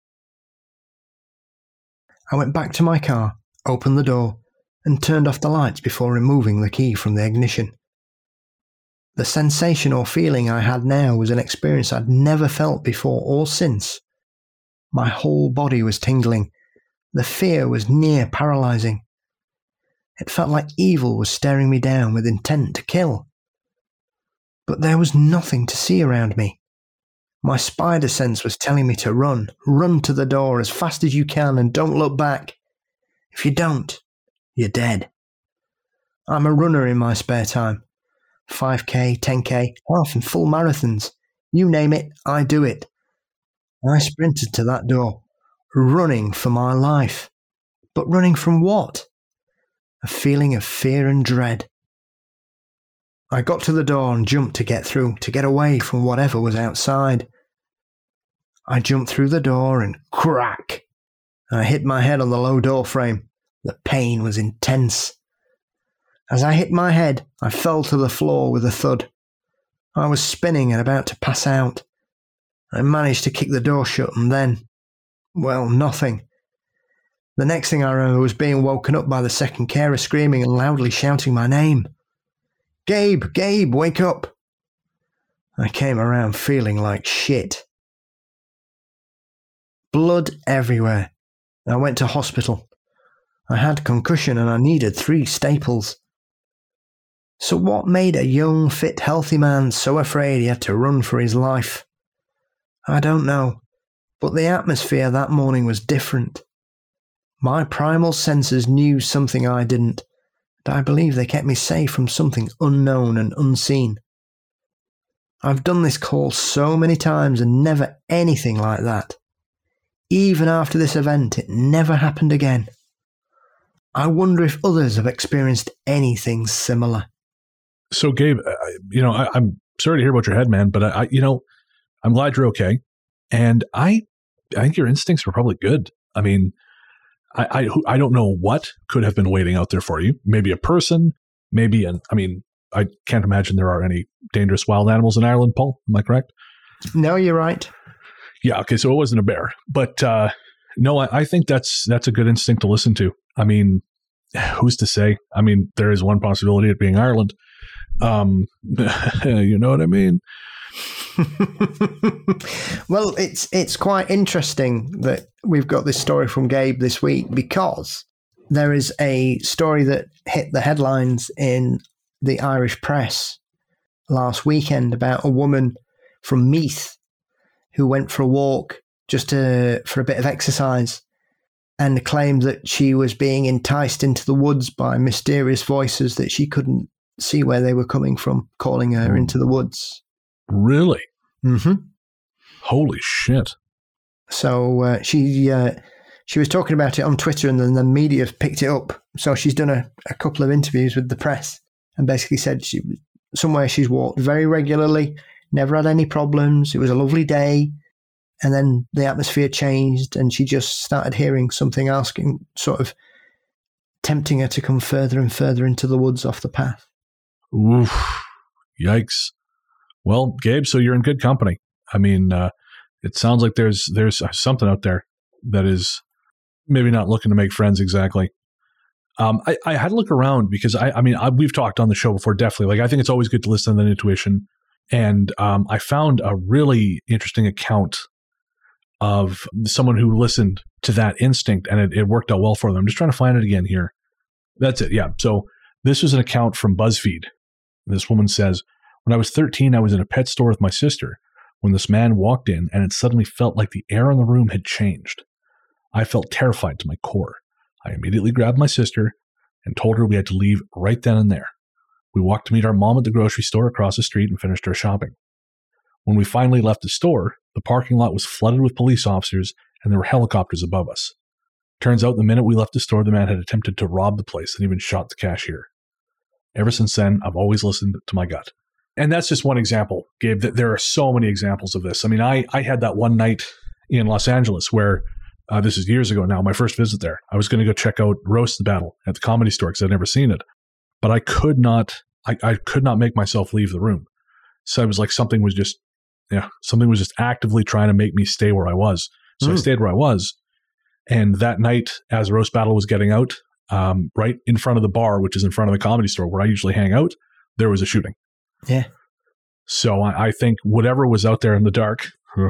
I went back to my car, opened the door, and turned off the lights before removing the key from the ignition. The sensation or feeling I had now was an experience I'd never felt before or since. My whole body was tingling. The fear was near paralyzing. It felt like evil was staring me down with intent to kill. But there was nothing to see around me. My spider sense was telling me to run, run to the door as fast as you can and don't look back. If you don't, you're dead. I'm a runner in my spare time. five K, ten K, half and full marathons. You name it, I do it. I sprinted to that door, running for my life. But running from what? A feeling of fear and dread. I got to the door and jumped to get through, to get away from whatever was outside. I jumped through the door and crack! I hit my head on the low door frame. The pain was intense. As I hit my head, I fell to the floor with a thud. I was spinning and about to pass out. I managed to kick the door shut and then, well, nothing. The next thing I remember was being woken up by the second carer screaming and loudly shouting my name. "Gabe, Gabe, wake up!" I came around feeling like shit. Blood everywhere. I went to hospital. I had concussion and I needed three staples. So what made a young, fit, healthy man so afraid he had to run for his life? I don't know, but the atmosphere that morning was different. My primal senses knew something I didn't, and I believe they kept me safe from something unknown and unseen. I've done this call so many times and never anything like that. Even after this event, it never happened again. I wonder if others have experienced anything similar.
So, Gabe, uh, you know, I, I'm sorry to hear about your head, man, but I, I, you know, I'm glad you're okay. And I, I think your instincts were probably good. I mean, I, I, I don't know what could have been waiting out there for you. Maybe a person, maybe an, I mean, I can't imagine there are any dangerous wild animals in Ireland, Paul. Am I correct?
No, you're right.
Yeah. Okay. So it wasn't a bear, but uh, no, I, I think that's that's a good instinct to listen to. I mean, who's to say? I mean, there is one possibility of being Ireland. Um, you know what I mean?
Well, it's it's quite interesting that we've got this story from Gabe this week because there is a story that hit the headlines in the Irish press last weekend about a woman from Meath who went for a walk just to, for a bit of exercise and claimed that she was being enticed into the woods by mysterious voices that she couldn't see where they were coming from, calling her into the woods.
Really?
Mm-hmm.
Holy shit.
So uh, she uh, she was talking about it on Twitter and then the media picked it up. So she's done a, a couple of interviews with the press and basically said she somewhere she's walked very regularly, never had any problems. It was a lovely day. And then the atmosphere changed and she just started hearing something asking, sort of tempting her to come further and further into the woods off the path.
Oof. Yikes. Well, Gabe, so you're in good company. I mean, uh, it sounds like there's there's something out there that is maybe not looking to make friends exactly. Um, I, I had to look around because I, I mean, I, we've talked on the show before, definitely. Like, I think it's always good to listen to the intuition. And um, I found a really interesting account of someone who listened to that instinct, and it, it worked out well for them. I'm just trying to find it again here. That's it. Yeah. So this was an account from BuzzFeed. This woman says, when I was thirteen, I was in a pet store with my sister when this man walked in, and it suddenly felt like the air in the room had changed. I felt terrified to my core. I immediately grabbed my sister and told her we had to leave right then and there. We walked to meet our mom at the grocery store across the street and finished our shopping. When we finally left the store, the parking lot was flooded with police officers and there were helicopters above us. Turns out the minute we left the store, the man had attempted to rob the place and even shot the cashier. Ever since then, I've always listened to my gut. And that's just one example, Gabe. There are so many examples of this. I mean, I, I had that one night in Los Angeles where, uh, this is years ago now, my first visit there. I was going to go check out Roast the Battle at the Comedy Store because I'd never seen it. But I could not, I, I could not make myself leave the room. So I was like, something was just, yeah, something was just actively trying to make me stay where I was. So mm. I stayed where I was. And that night, as Roast Battle was getting out, um, right in front of the bar, which is in front of the Comedy Store where I usually hang out, there was a shooting.
Yeah.
So I, I think whatever was out there in the dark,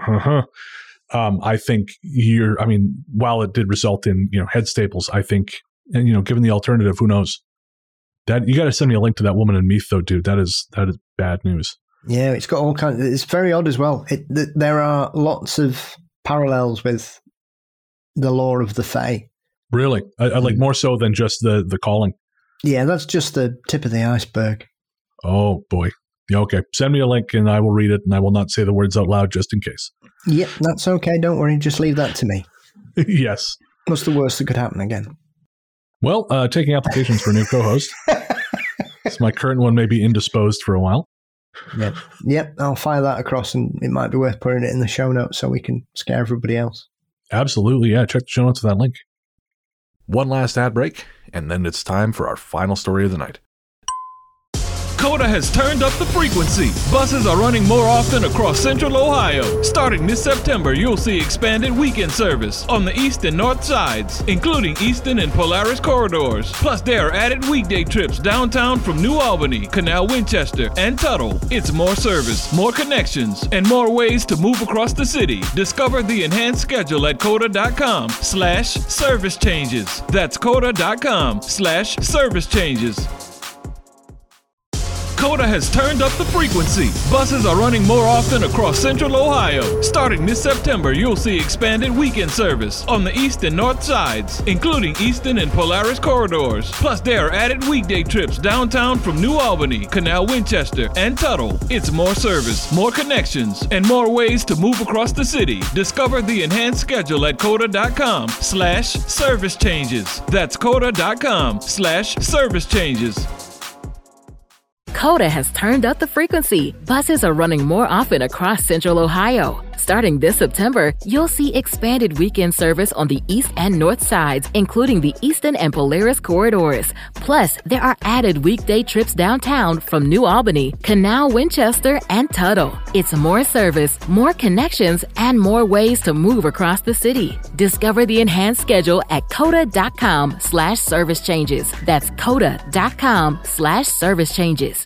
um, I think you're, I mean, while it did result in, you know, head staples, I think, and, you know, given the alternative, who knows? That you got to send me a link to that woman in Meath, though, dude. That is, that is bad news.
Yeah, it's got all kinds. It's very odd as well. It, th- there are lots of parallels with the lore of the Fae.
Really? I, I like more so than just the, the calling.
Yeah, that's just the tip of the iceberg.
Oh, boy. Yeah, okay. Send me a link and I will read it, and I will not say the words out loud just in case.
Yep, that's okay. Don't worry. Just leave that to me.
Yes.
What's the worst that could happen again?
Well, uh, taking applications for a new co-host. So my current one may be indisposed for a while.
Yep. Yep. I'll fire that across, and it might be worth putting it in the show notes so we can scare everybody else.
Absolutely. Yeah. Check the show notes for that link.
One last ad break, and then it's time for our final story of the night.
COTA has turned up the frequency. Buses are running more often across Central Ohio. Starting this September, you'll see expanded weekend service on the east and north sides, including Easton and Polaris corridors. Plus, there are added weekday trips downtown from New Albany, Canal Winchester, and Tuttle. It's more service, more connections, and more ways to move across the city. Discover the enhanced schedule at COTA.com slash service changes. That's COTA.com slash service changes. COTA has turned up the frequency. Buses are running more often across Central Ohio. Starting this September, you'll see expanded weekend service on the east and north sides, including Easton and Polaris corridors. Plus, there are added weekday trips downtown from New Albany, Canal Winchester, and Tuttle. It's more service, more connections, and more ways to move across the city. Discover the enhanced schedule at COTA.com slash service changes. That's COTA.com slash service changes.
COTA has turned up the frequency. Buses are running more often across Central Ohio. Starting this September, you'll see expanded weekend service on the east and north sides, including the Easton and Polaris corridors. Plus, there are added weekday trips downtown from New Albany, Canal Winchester, and Tuttle. It's more service, more connections, and more ways to move across the city. Discover the enhanced schedule at COTA.com slash service changes. That's COTA.com slash service changes.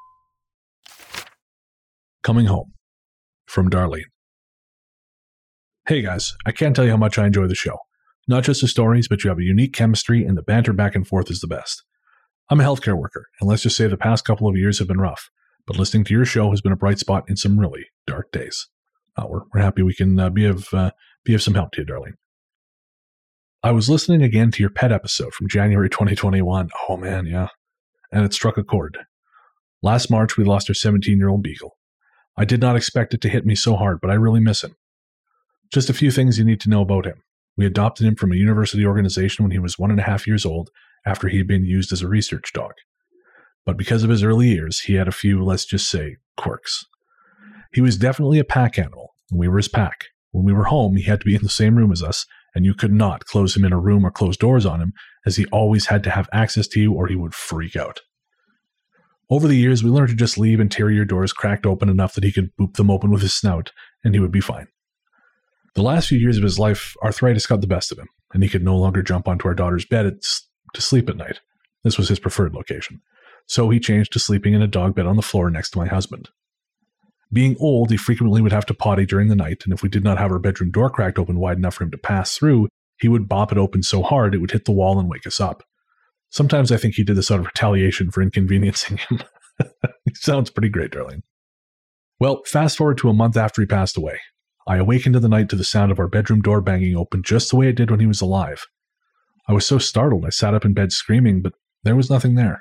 Coming home from Darlene. Hey guys, I can't tell you how much I enjoy the show. Not just the stories, but you have a unique chemistry and the banter back and forth is the best. I'm a healthcare worker, and let's just say the past couple of years have been rough, but listening to your show has been a bright spot in some really dark days. Uh, we're, we're happy we can uh, be of uh, be of some help to you, Darlene. I was listening again to your pet episode from January twenty twenty-one. Oh man, yeah. And it struck a chord. Last March, we lost our seventeen-year-old beagle. I did not expect it to hit me so hard, but I really miss him. Just a few things you need to know about him. We adopted him from a university organization when he was one and a half years old after he had been used as a research dog. But because of his early years, he had a few, let's just say, quirks. He was definitely a pack animal, and we were his pack. When we were home, he had to be in the same room as us, and you could not close him in a room or close doors on him, as he always had to have access to you or he would freak out. Over the years, we learned to just leave interior doors cracked open enough that he could boop them open with his snout, and he would be fine. The last few years of his life, arthritis got the best of him, and he could no longer jump onto our daughter's bed to sleep at night. This was his preferred location. So he changed to sleeping in a dog bed on the floor next to my husband. Being old, he frequently would have to potty during the night, and if we did not have our bedroom door cracked open wide enough for him to pass through, he would bop it open so hard it would hit the wall and wake us up. Sometimes I think he did this out of retaliation for inconveniencing him. He sounds pretty great, Darlene. Well, fast forward to a month after he passed away. I awakened in the night to the sound of our bedroom door banging open just the way it did when he was alive. I was so startled I sat up in bed screaming, but there was nothing there.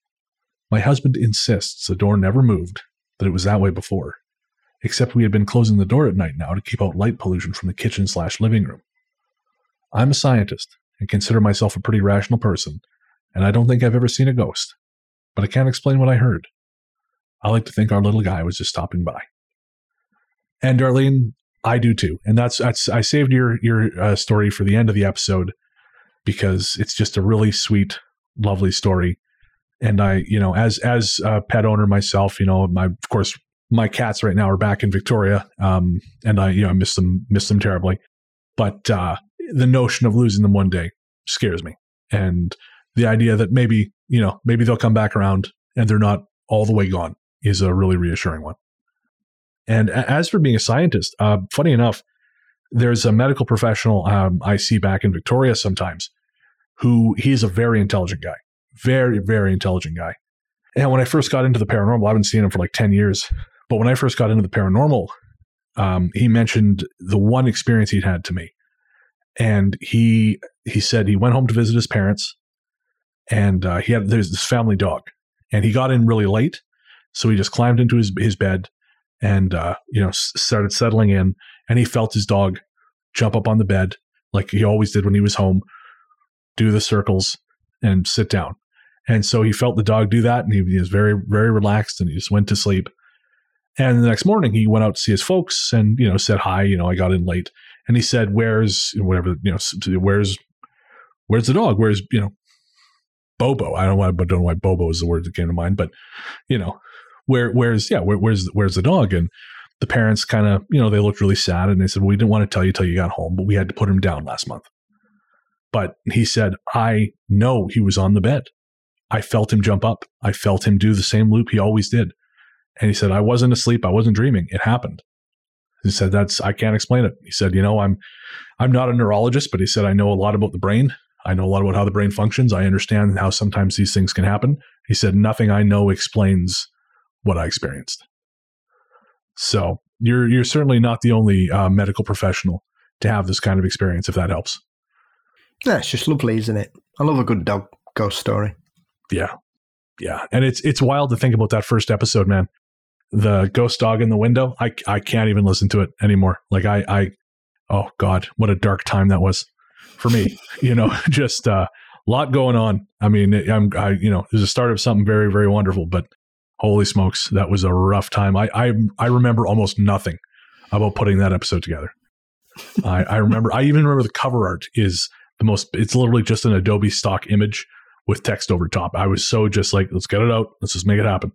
My husband insists the door never moved, that it was that way before, except we had been closing the door at night now to keep out light pollution from the kitchen slash living room. I'm a scientist and consider myself a pretty rational person, and I don't think I've ever seen a ghost, but I can't explain what I heard. I like to think our little guy was just stopping by. And Darlene, I do too. And that's, that's I saved your, your uh, story for the end of the episode because it's just a really sweet, lovely story. And I, you know, as, as a pet owner myself, you know, my, of course, my cats right now are back in Victoria. Um, and I, you know, I miss them, miss them terribly. But uh, the notion of losing them one day scares me. And the idea that maybe, you know, maybe they'll come back around and they're not all the way gone is a really reassuring one. And as for being a scientist, uh, funny enough, there's a medical professional um, I see back in Victoria sometimes who he's a very intelligent guy, very, very intelligent guy. And when I first got into the paranormal, I've been seeing him for like ten years. But when I first got into the paranormal, um, he mentioned the one experience he'd had to me. And he he said he went home to visit his parents and uh, he had there's this family dog and he got in really late. So he just climbed into his, his bed and, uh, you know, s- started settling in, and he felt his dog jump up on the bed like he always did when he was home, do the circles and sit down. And so he felt the dog do that, and he, he was very, very relaxed, and he just went to sleep. And the next morning he went out to see his folks and, you know, said, hi, you know, I got in late. And he said, where's, whatever, you know, where's, where's the dog? Where's, you know, Bobo? I don't know why, but don't know why Bobo is the word that came to mind, but, you know, Where, where's, yeah, where, where's, where's the dog? And the parents kind of, you know, they looked really sad and they said, well, we didn't want to tell you till you got home, but we had to put him down last month. But he said, I know he was on the bed. I felt him jump up. I felt him do the same loop he always did. And he said, I wasn't asleep. I wasn't dreaming. It happened. He said, that's, I can't explain it. He said, you know, I'm, I'm not a neurologist, but he said, I know a lot about the brain. I know a lot about how the brain functions. I understand how sometimes these things can happen. He said, nothing I know explains what I experienced. So you're you're certainly not the only uh, medical professional to have this kind of experience, if that helps.
Yeah, it's just lovely, isn't it? I love a good dog ghost story.
Yeah, yeah, and it's it's wild to think about that first episode, man. The ghost dog in the window. I I can't even listen to it anymore. Like I I oh God, what a dark time that was for me. You know, just a uh, lot going on. I mean, I'm I you know, it was a start of something very very wonderful, but holy smokes, that was a rough time. I I, I remember almost nothing about putting that episode together. I, I remember, I even remember the cover art is the most, it's literally just an Adobe stock image with text over top. I was so just like, let's get it out. Let's just make it happen.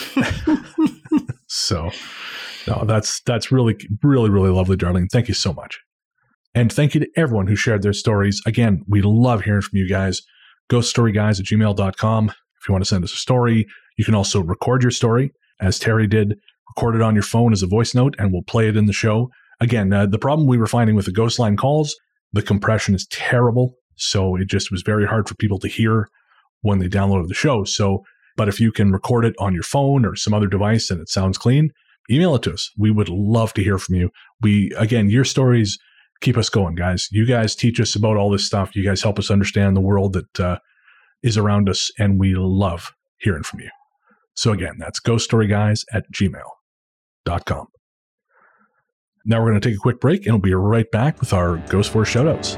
So, no, that's, that's really, really, really lovely, Darlene. Thank you so much. And thank you to everyone who shared their stories. Again, we love hearing from you guys. ghost story guys at gmail dot com. If you want to send us a story, you can also record your story, as Terry did, record it on your phone as a voice note, and we'll play it in the show. Again, uh, the problem we were finding with the ghost line calls, the compression is terrible, so it just was very hard for people to hear when they downloaded the show. So, but if you can record it on your phone or some other device and it sounds clean, email it to us. We would love to hear from you. We, again, your stories keep us going, guys. You guys teach us about all this stuff. You guys help us understand the world that uh, is around us, and we love hearing from you. So again, that's ghost story guys at gmail dot com. Now we're going to take a quick break, and we'll be right back with our Ghost Force shoutouts.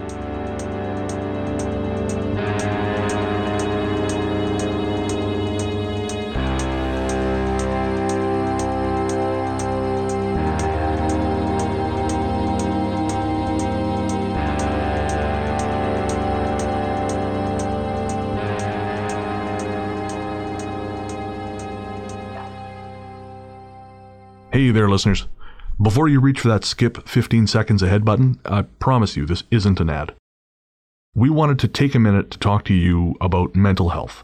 Hey there, listeners. Before you reach for that skip fifteen seconds ahead button, I promise you this isn't an ad. We wanted to take a minute to talk to you about mental health.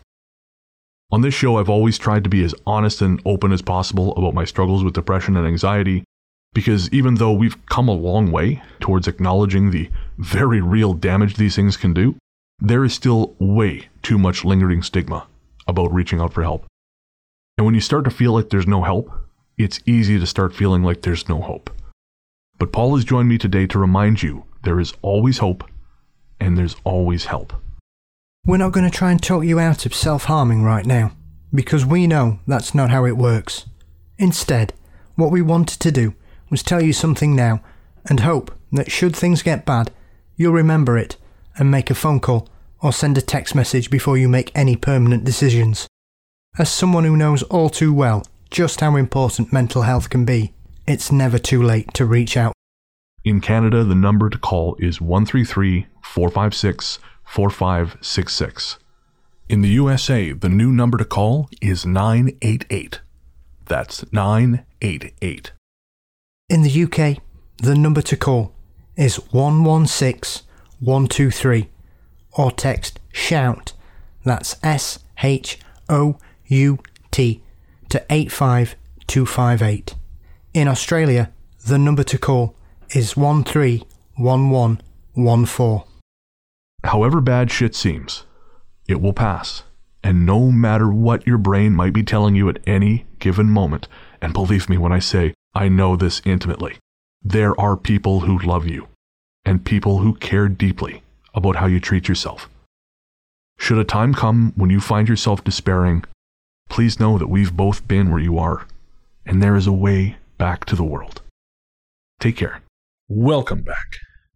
On this show, I've always tried to be as honest and open as possible about my struggles with depression and anxiety, because even though we've come a long way towards acknowledging the very real damage these things can do, there is still way too much lingering stigma about reaching out for help. And when you start to feel like there's no help, it's easy to start feeling like there's no hope. But Paul has joined me today to remind you there is always hope and there's always help.
We're not going to try and talk you out of self-harming right now, because we know that's not how it works. Instead, what we wanted to do was tell you something now and hope that should things get bad, you'll remember it and make a phone call or send a text message before you make any permanent decisions. As someone who knows all too well just how important mental health can be, it's never too late to reach out.
In Canada, the number to call is one three three, four five six, four five six six. In the U S A, the new number to call is nine eight eight. That's nine eight eight.
In the U K, the number to call is one one six, one two three, or text SHOUT, that's S H O U T, to eight five two five eight. In Australia, the number to call is one three one one one four.
However bad shit seems, it will pass. And no matter what your brain might be telling you at any given moment, and believe me when I say I know this intimately, there are people who love you and people who care deeply about how you treat yourself. Should a time come when you find yourself despairing, please know that we've both been where you are, and there is a way back to the world. Take care. Welcome back.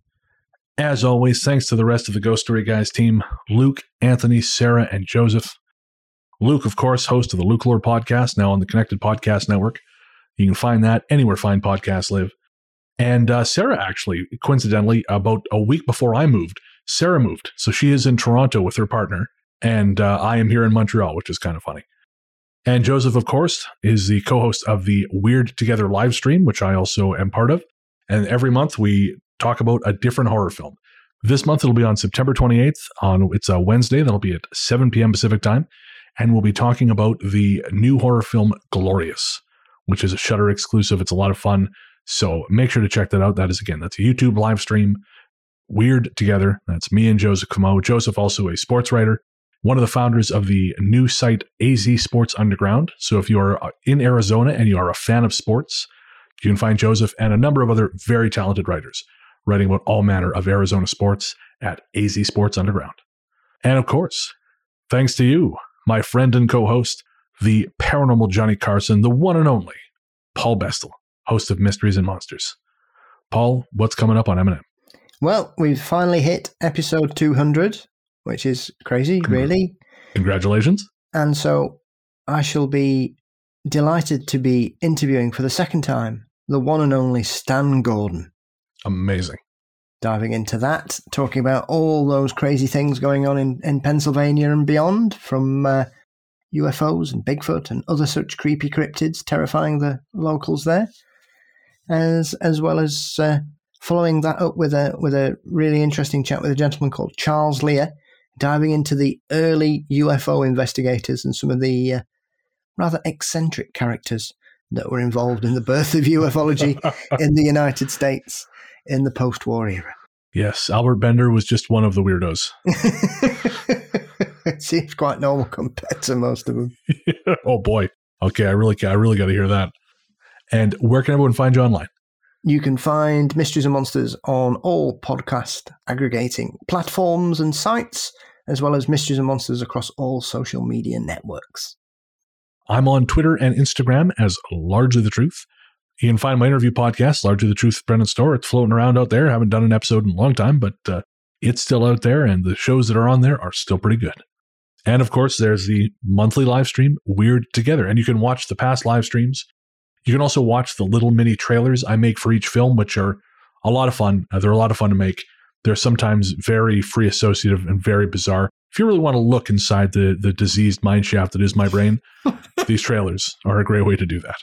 As always, thanks to the rest of the Ghost Story Guys team, Luke, Anthony, Sarah, and Joseph. Luke, of course, host of the Luke Lore podcast, now on the Connected Podcast Network. You can find that anywhere fine podcasts live. And uh, Sarah, actually, coincidentally, about a week before I moved, Sarah moved. So she is in Toronto with her partner, and uh, I am here in Montreal, which is kind of funny. And Joseph, of course, is the co-host of the Weird Together live stream, which I also am part of. And every month we talk about a different horror film. This month it'll be on September twenty-eighth. On It's a Wednesday. That'll be at seven p.m. Pacific time. And we'll be talking about the new horror film Glorious, which is a Shudder exclusive. It's a lot of fun. So make sure to check that out. That is, again, that's a YouTube live stream. Weird Together. That's me and Joseph Camo. Joseph, also a sports writer, one of the founders of the new site A Z Sports Underground. So if you are in Arizona and you are a fan of sports, you can find Joseph and a number of other very talented writers writing about all manner of Arizona sports at A Z Sports Underground. And of course, thanks to you, my friend and co-host, the paranormal Johnny Carson, the one and only Paul Bestel, host of Mysteries and Monsters. Paul, what's coming up on M and M?
Well, we've finally hit episode two hundred, which is crazy, really.
Congratulations.
And so I shall be delighted to be interviewing for the second time the one and only Stan Gordon.
Amazing.
Diving into that, talking about all those crazy things going on in, in Pennsylvania and beyond, from uh, U F Os and Bigfoot and other such creepy cryptids terrifying the locals there, as as well as uh, following that up with a with a really interesting chat with a gentleman called Charles Lear, diving into the early U F O investigators and some of the uh, rather eccentric characters that were involved in the birth of ufology in the United States in the post-war era.
Yes, Albert Bender was just one of the weirdos.
It seems quite normal compared to most of them.
Oh boy. Okay, I really, I really got to hear that. And where can everyone find you online?
You can find Mysteries and Monsters on all podcast aggregating platforms and sites, as well as Mysteries and Monsters across all social media networks.
I'm on Twitter and Instagram as Largely the Truth. You can find my interview podcast, Largely the Truth with Brendan Storr. It's floating around out there. I haven't done an episode in a long time, but uh, it's still out there, and the shows that are on there are still pretty good. And of course, there's the monthly live stream, Weird Together, and you can watch the past live streams. You can also watch the little mini trailers I make for each film, which are a lot of fun. Uh, they're a lot of fun to make. They're sometimes very free associative and very bizarre. If you really want to look inside the, the diseased mineshaft that is my brain, these trailers are a great way to do that.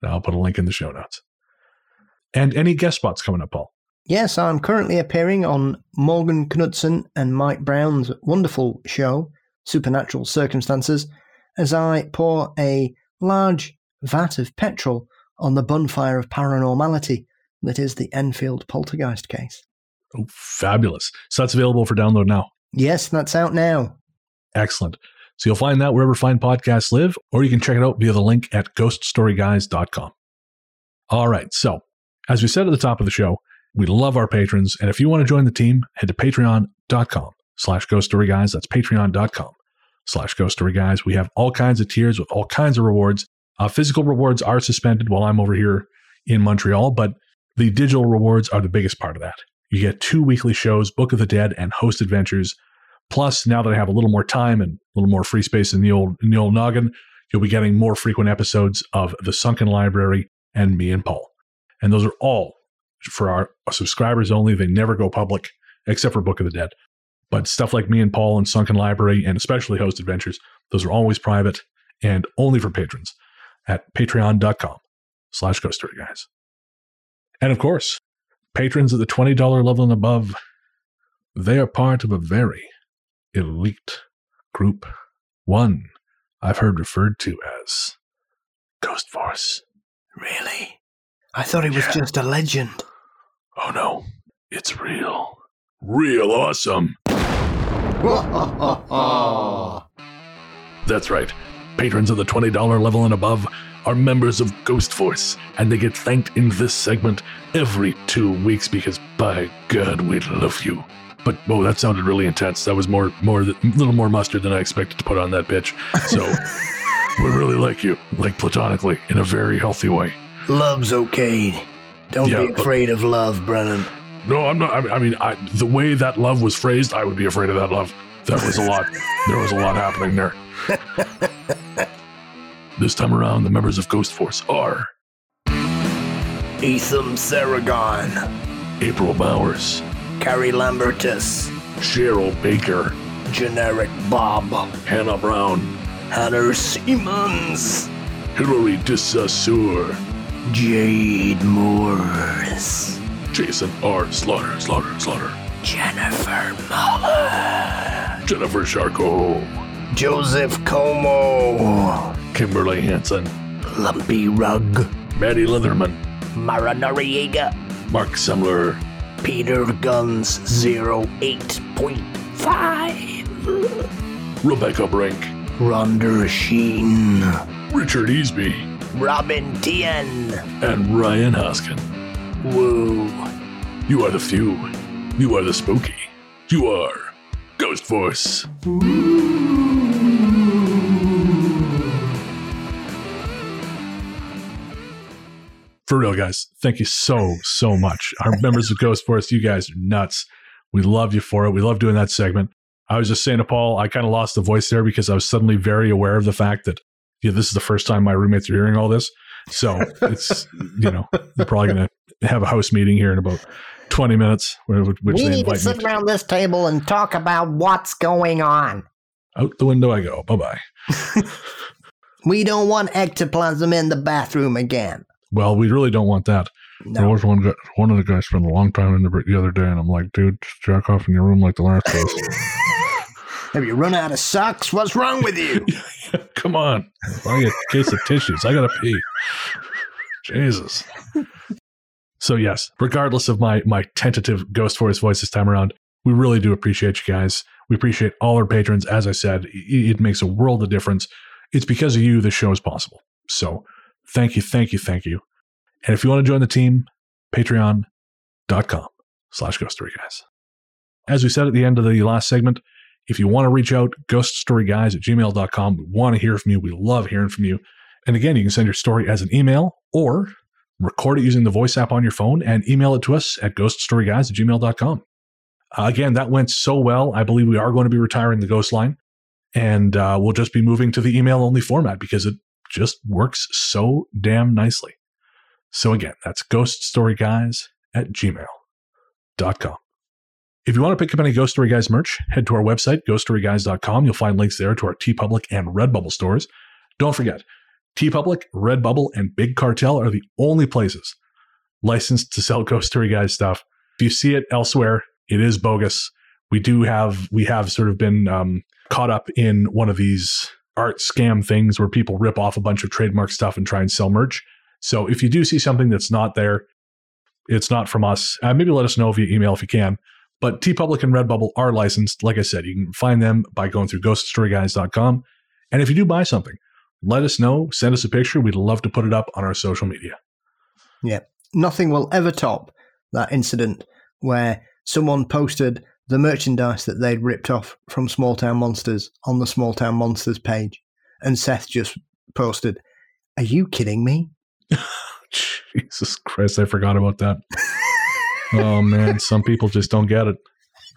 I'll put a link in the show notes. And any guest spots coming up, Paul?
Yes, I'm currently appearing on Morgan Knudsen and Mike Brown's wonderful show, Supernatural Circumstances, as I pour a large vat of petrol on the bonfire of paranormality that is the Enfield Poltergeist case.
Oh, fabulous. So that's available for download now?
Yes, that's out now.
Excellent. So you'll find that wherever fine podcasts live, or you can check it out via the link at ghost story guys dot com. All right. So as we said at the top of the show, we love our patrons. And if you want to join the team, head to patreon.com slash ghost story guys. That's patreon.com slash ghost story guys. We have all kinds of tiers with all kinds of rewards. Uh, physical rewards are suspended while I'm over here in Montreal, but the digital rewards are the biggest part of that. You get two weekly shows, Book of the Dead and Host Adventures. Plus, now that I have a little more time and a little more free space in the old in the old noggin, you'll be getting more frequent episodes of The Sunken Library and me and Paul. And those are all for our subscribers only. They never go public, except for Book of the Dead. But stuff like me and Paul and Sunken Library, and especially Host Adventures, those are always private and only for patrons at patreon.com slash ghost story guys. And of course, patrons at the twenty dollars level and above, they are part of a very elite group. One I've heard referred to as Ghost Force.
Really? I thought it was yeah. just a legend.
Oh no, it's real. Real awesome. That's right. Patrons of the twenty dollars level and above are members of Ghost Force, and they get thanked in this segment every two weeks because, by God, we love you. But, oh, that sounded really intense. That was more, more, a little more mustard than I expected to put on that bitch. So, we really like you, like platonically, in a very healthy way.
Love's okay. Don't yeah, be afraid of love, Brennan.
No, I'm not. I, I mean, I, the way that love was phrased, I would be afraid of that love. That was a lot. There was a lot happening there. This time around, the members of Ghost Force are
Etham Saragon,
April Bowers,
Carrie Lambertus,
Cheryl Baker,
Generic Bob,
Hannah Brown,
Hannah Simmons,
Hilary de Saussure,
Jade Moores,
Jason R. Slaughter, Slaughter, Slaughter,
Jennifer Muller,
Jennifer Charcot,
Joseph Como,
Kimberly Hansen,
Lumpy Rug,
Maddie Leatherman,
Mara Noriega,
Mark Semler,
Peter Guns zero eight point five,
Rebecca Brink,
Rhonda Sheen,
Richard Easby,
Robin Tien,
and Ryan Hoskin.
Woo.
You are the few. You are the spooky. You are Ghost Force. For real, guys, thank you so, so much. Our members of Ghost Force, you guys are nuts. We love you for it. We love doing that segment. I was just saying to Paul, I kind of lost the voice there because I was suddenly very aware of the fact that, you know, this is the first time my roommates are hearing all this. So it's, you know, they're probably going to have a house meeting here in about twenty minutes. Which
we
they
need to sit
to.
around this table and talk about what's going on.
Out the window I go. Bye-bye.
We don't want ectoplasm in the bathroom again.
Well, we really don't want that.
No.
There was one guy, one of the guys spent a long time in the, the other day, and I'm like, dude, just jack off in your room like the last place.
Have you run out of socks? What's wrong with you?
Come on. I get a case of tissues. I got to pee. Jesus. So, yes, regardless of my my tentative Ghost Force voice this time around, we really do appreciate you guys. We appreciate all our patrons. As I said, it, it makes a world of difference. It's because of you this show is possible. So, thank you, thank you, thank you. And if you want to join the team, patreon.com slash ghost story guys. As we said at the end of the last segment, if you want to reach out, ghoststoryguys at gmail dot com. We want to hear from you. We love hearing from you. And again, you can send your story as an email or record it using the voice app on your phone and email it to us at ghoststoryguys at gmail dot com. Uh, again, that went so well. I believe we are going to be retiring the Ghost line, and uh, we'll just be moving to the email-only format because it just works so damn nicely. So again, that's ghoststoryguys at gmail dot com. If you want to pick up any Ghost Story Guys merch, head to our website, ghost story guys dot com. You'll find links there to our TeePublic and Redbubble stores. Don't forget, TeePublic, Redbubble, and Big Cartel are the only places licensed to sell Ghost Story Guys stuff. If you see it elsewhere, it is bogus. We do have, we have sort of been um, caught up in one of these art scam things where people rip off a bunch of trademark stuff and try and sell merch. So if you do see something that's not there, it's not from us. Uh, maybe let us know via email if you can. But TeePublic and Redbubble are licensed. Like I said, you can find them by going through ghost story guys dot com. And if you do buy something, let us know. Send us a picture. We'd love to put it up on our social media.
Yeah. Nothing will ever top that incident where someone posted the merchandise that they'd ripped off from Small Town Monsters on the Small Town Monsters page. And Seth just posted, "Are you kidding me?"
Jesus Christ, I forgot about that. Oh, man, some people just don't get it.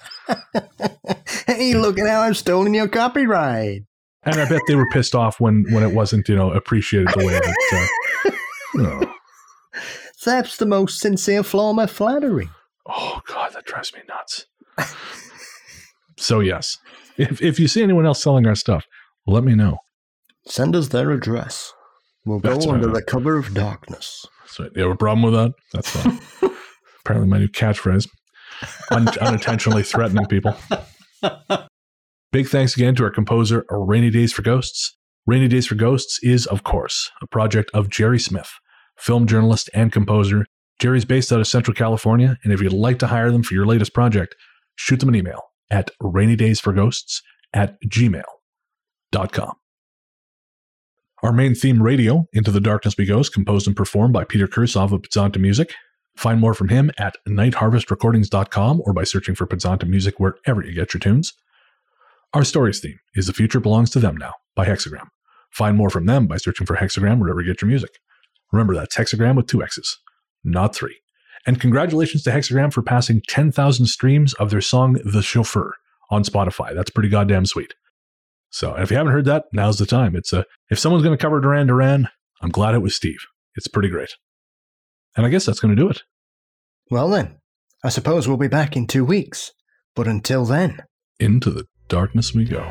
Hey, look at how I've stolen your copyright.
And I bet they were pissed off when, when it wasn't, you know, appreciated the way that... Uh, oh.
That's the most sincere form of flattery.
Oh, God, that drives me nuts. So, yes, if if you see anyone else selling our stuff, let me know.
Send us their address. We'll go
That's
under
right.
the cover of darkness.
That's right. You have a problem with that? That's fine. Apparently my new catchphrase. Un- unintentionally threatening people. Big thanks again to our composer, Rainy Days for Ghosts. Rainy Days for Ghosts is, of course, a project of Jerry Smith, film journalist and composer. Jerry's based out of Central California, and if you'd like to hire them for your latest project, shoot them an email at rainydaysforghosts at gmail dot com. Our main theme, Radio, Into the Darkness We Go, is composed and performed by Peter Kursov of Pizzanta Music. Find more from him at night harvest recordings dot com or by searching for Pizzanta Music wherever you get your tunes. Our stories theme is The Future Belongs to Them Now by Hexagram. Find more from them by searching for Hexagram wherever you get your music. Remember, that's Hexagram with two X's, not three. And congratulations to Hexagram for passing ten thousand streams of their song The Chauffeur on Spotify. That's pretty goddamn sweet. So if you haven't heard that, now's the time. It's a, if someone's going to cover Duran Duran, I'm glad it was Steve. It's pretty great. And I guess that's going to do it.
Well then, I suppose we'll be back in two weeks. But until then...
Into the darkness we go.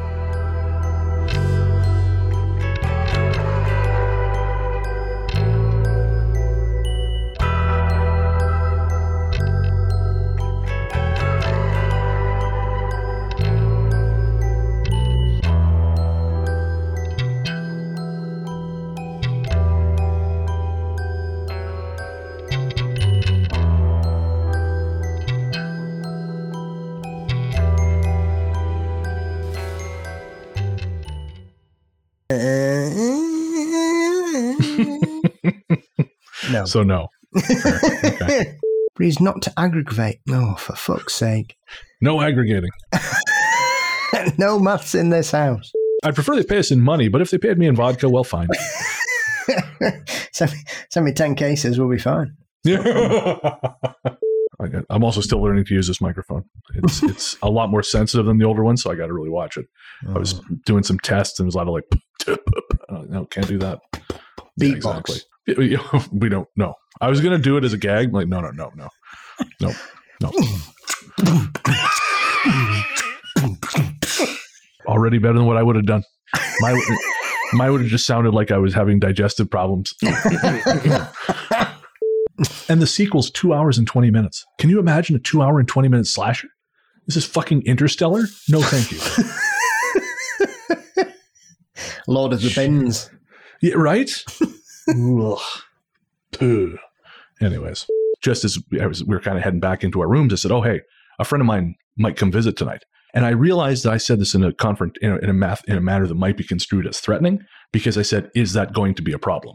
No.
So no. Okay.
Please not to aggravate. No, for fuck's sake.
No aggregating.
No maths in this house.
I'd prefer they pay us in money, but if they paid me in vodka, well, fine.
send, me, send me ten cases, we'll be fine.
I'm also still learning to use this microphone. It's it's a lot more sensitive than the older one, so I got to really watch it.
Oh. I
was doing some tests and it was a lot of like, no, can't do that.
Beatbox.
Yeah, exactly. We don't know. I was going to do it as a gag. I'm like, no, no, no, no, no, no. Already better than what I would have done. My, mine would have just sounded like I was having digestive problems. And the sequel's two hours and twenty minutes. Can you imagine a two hour and twenty minute slasher? This is fucking Interstellar? No, thank you.
Lord of the Bins.
Yeah, right? Anyways, just as I was, we were kind of heading back into our rooms, I said, oh, hey, a friend of mine might come visit tonight. And I realized that I said this in a conference, in a, in a math, in a manner that might be construed as threatening, because I said, is that going to be a problem?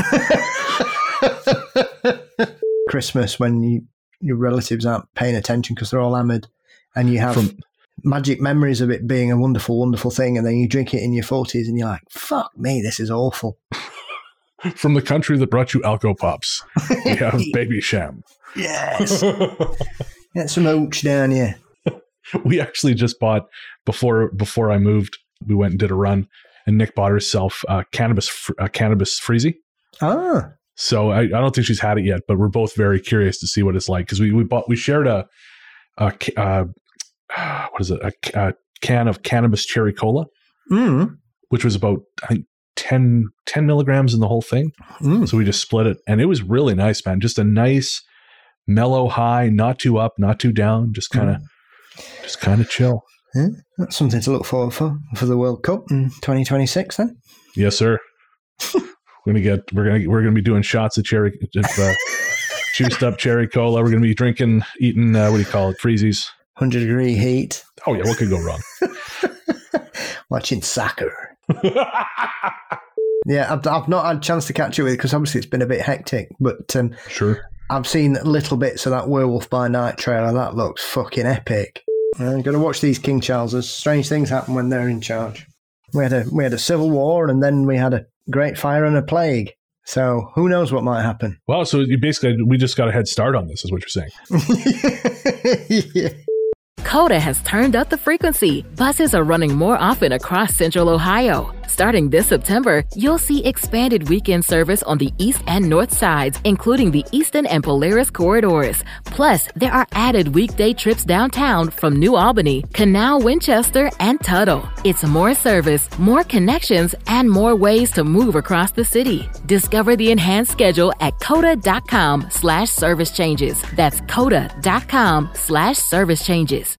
Christmas, when you, your relatives aren't paying attention because they're all hammered, and you have From, magic memories of it being a wonderful, wonderful thing, and then you drink it in your forties and you're like, fuck me, this is awful.
From the country that brought you Alco Pops, we have Baby Sham.
Yes. Get some ooch down here.
We actually just bought, before before I moved, we went and did a run, and Nick bought herself uh, cannabis uh, cannabis freezy.
Ah.
So I, I don't think she's had it yet, but we're both very curious to see what it's like, because we, we bought we shared a, a uh, what is it a, a can of cannabis cherry cola,
mm.
which was about I think ten, ten milligrams in the whole thing.
Mm.
So we just split it. And it was really nice, man. Just a nice, mellow high, not too up, not too down. Just kind of, mm. just kind of chill.
Yeah, that's something to look forward for for the World Cup in twenty twenty-six then.
Yes, sir. we're gonna get we're gonna we're gonna be doing shots of cherry of, uh, juiced up cherry cola. We're gonna be drinking, eating uh, what do you call it? Freezies.
Hundred degree heat.
Oh yeah, what could go wrong?
Watching soccer. Yeah, I've, I've not had a chance to catch up with it because obviously it's been a bit hectic. But um,
sure,
I've seen little bits of that Werewolf by Night trailer. That looks fucking epic. I'm going to watch these King Charleses. Strange things happen when they're in charge. We had a we had a civil war, and then we had a great fire and a plague. So who knows what might happen?
Well, so you basically we just got a head start on this, is what you're saying.
Yeah.
Coda has turned up the frequency. Buses are running more often across Central Ohio. Starting this September, you'll see expanded weekend service on the east and north sides, including the Easton and Polaris corridors. Plus, there are added weekday trips downtown from New Albany, Canal, Winchester, and Tuttle. It's more service, more connections, and more ways to move across the city. Discover the enhanced schedule at coda.com slash service changes. That's coda.com slash service changes.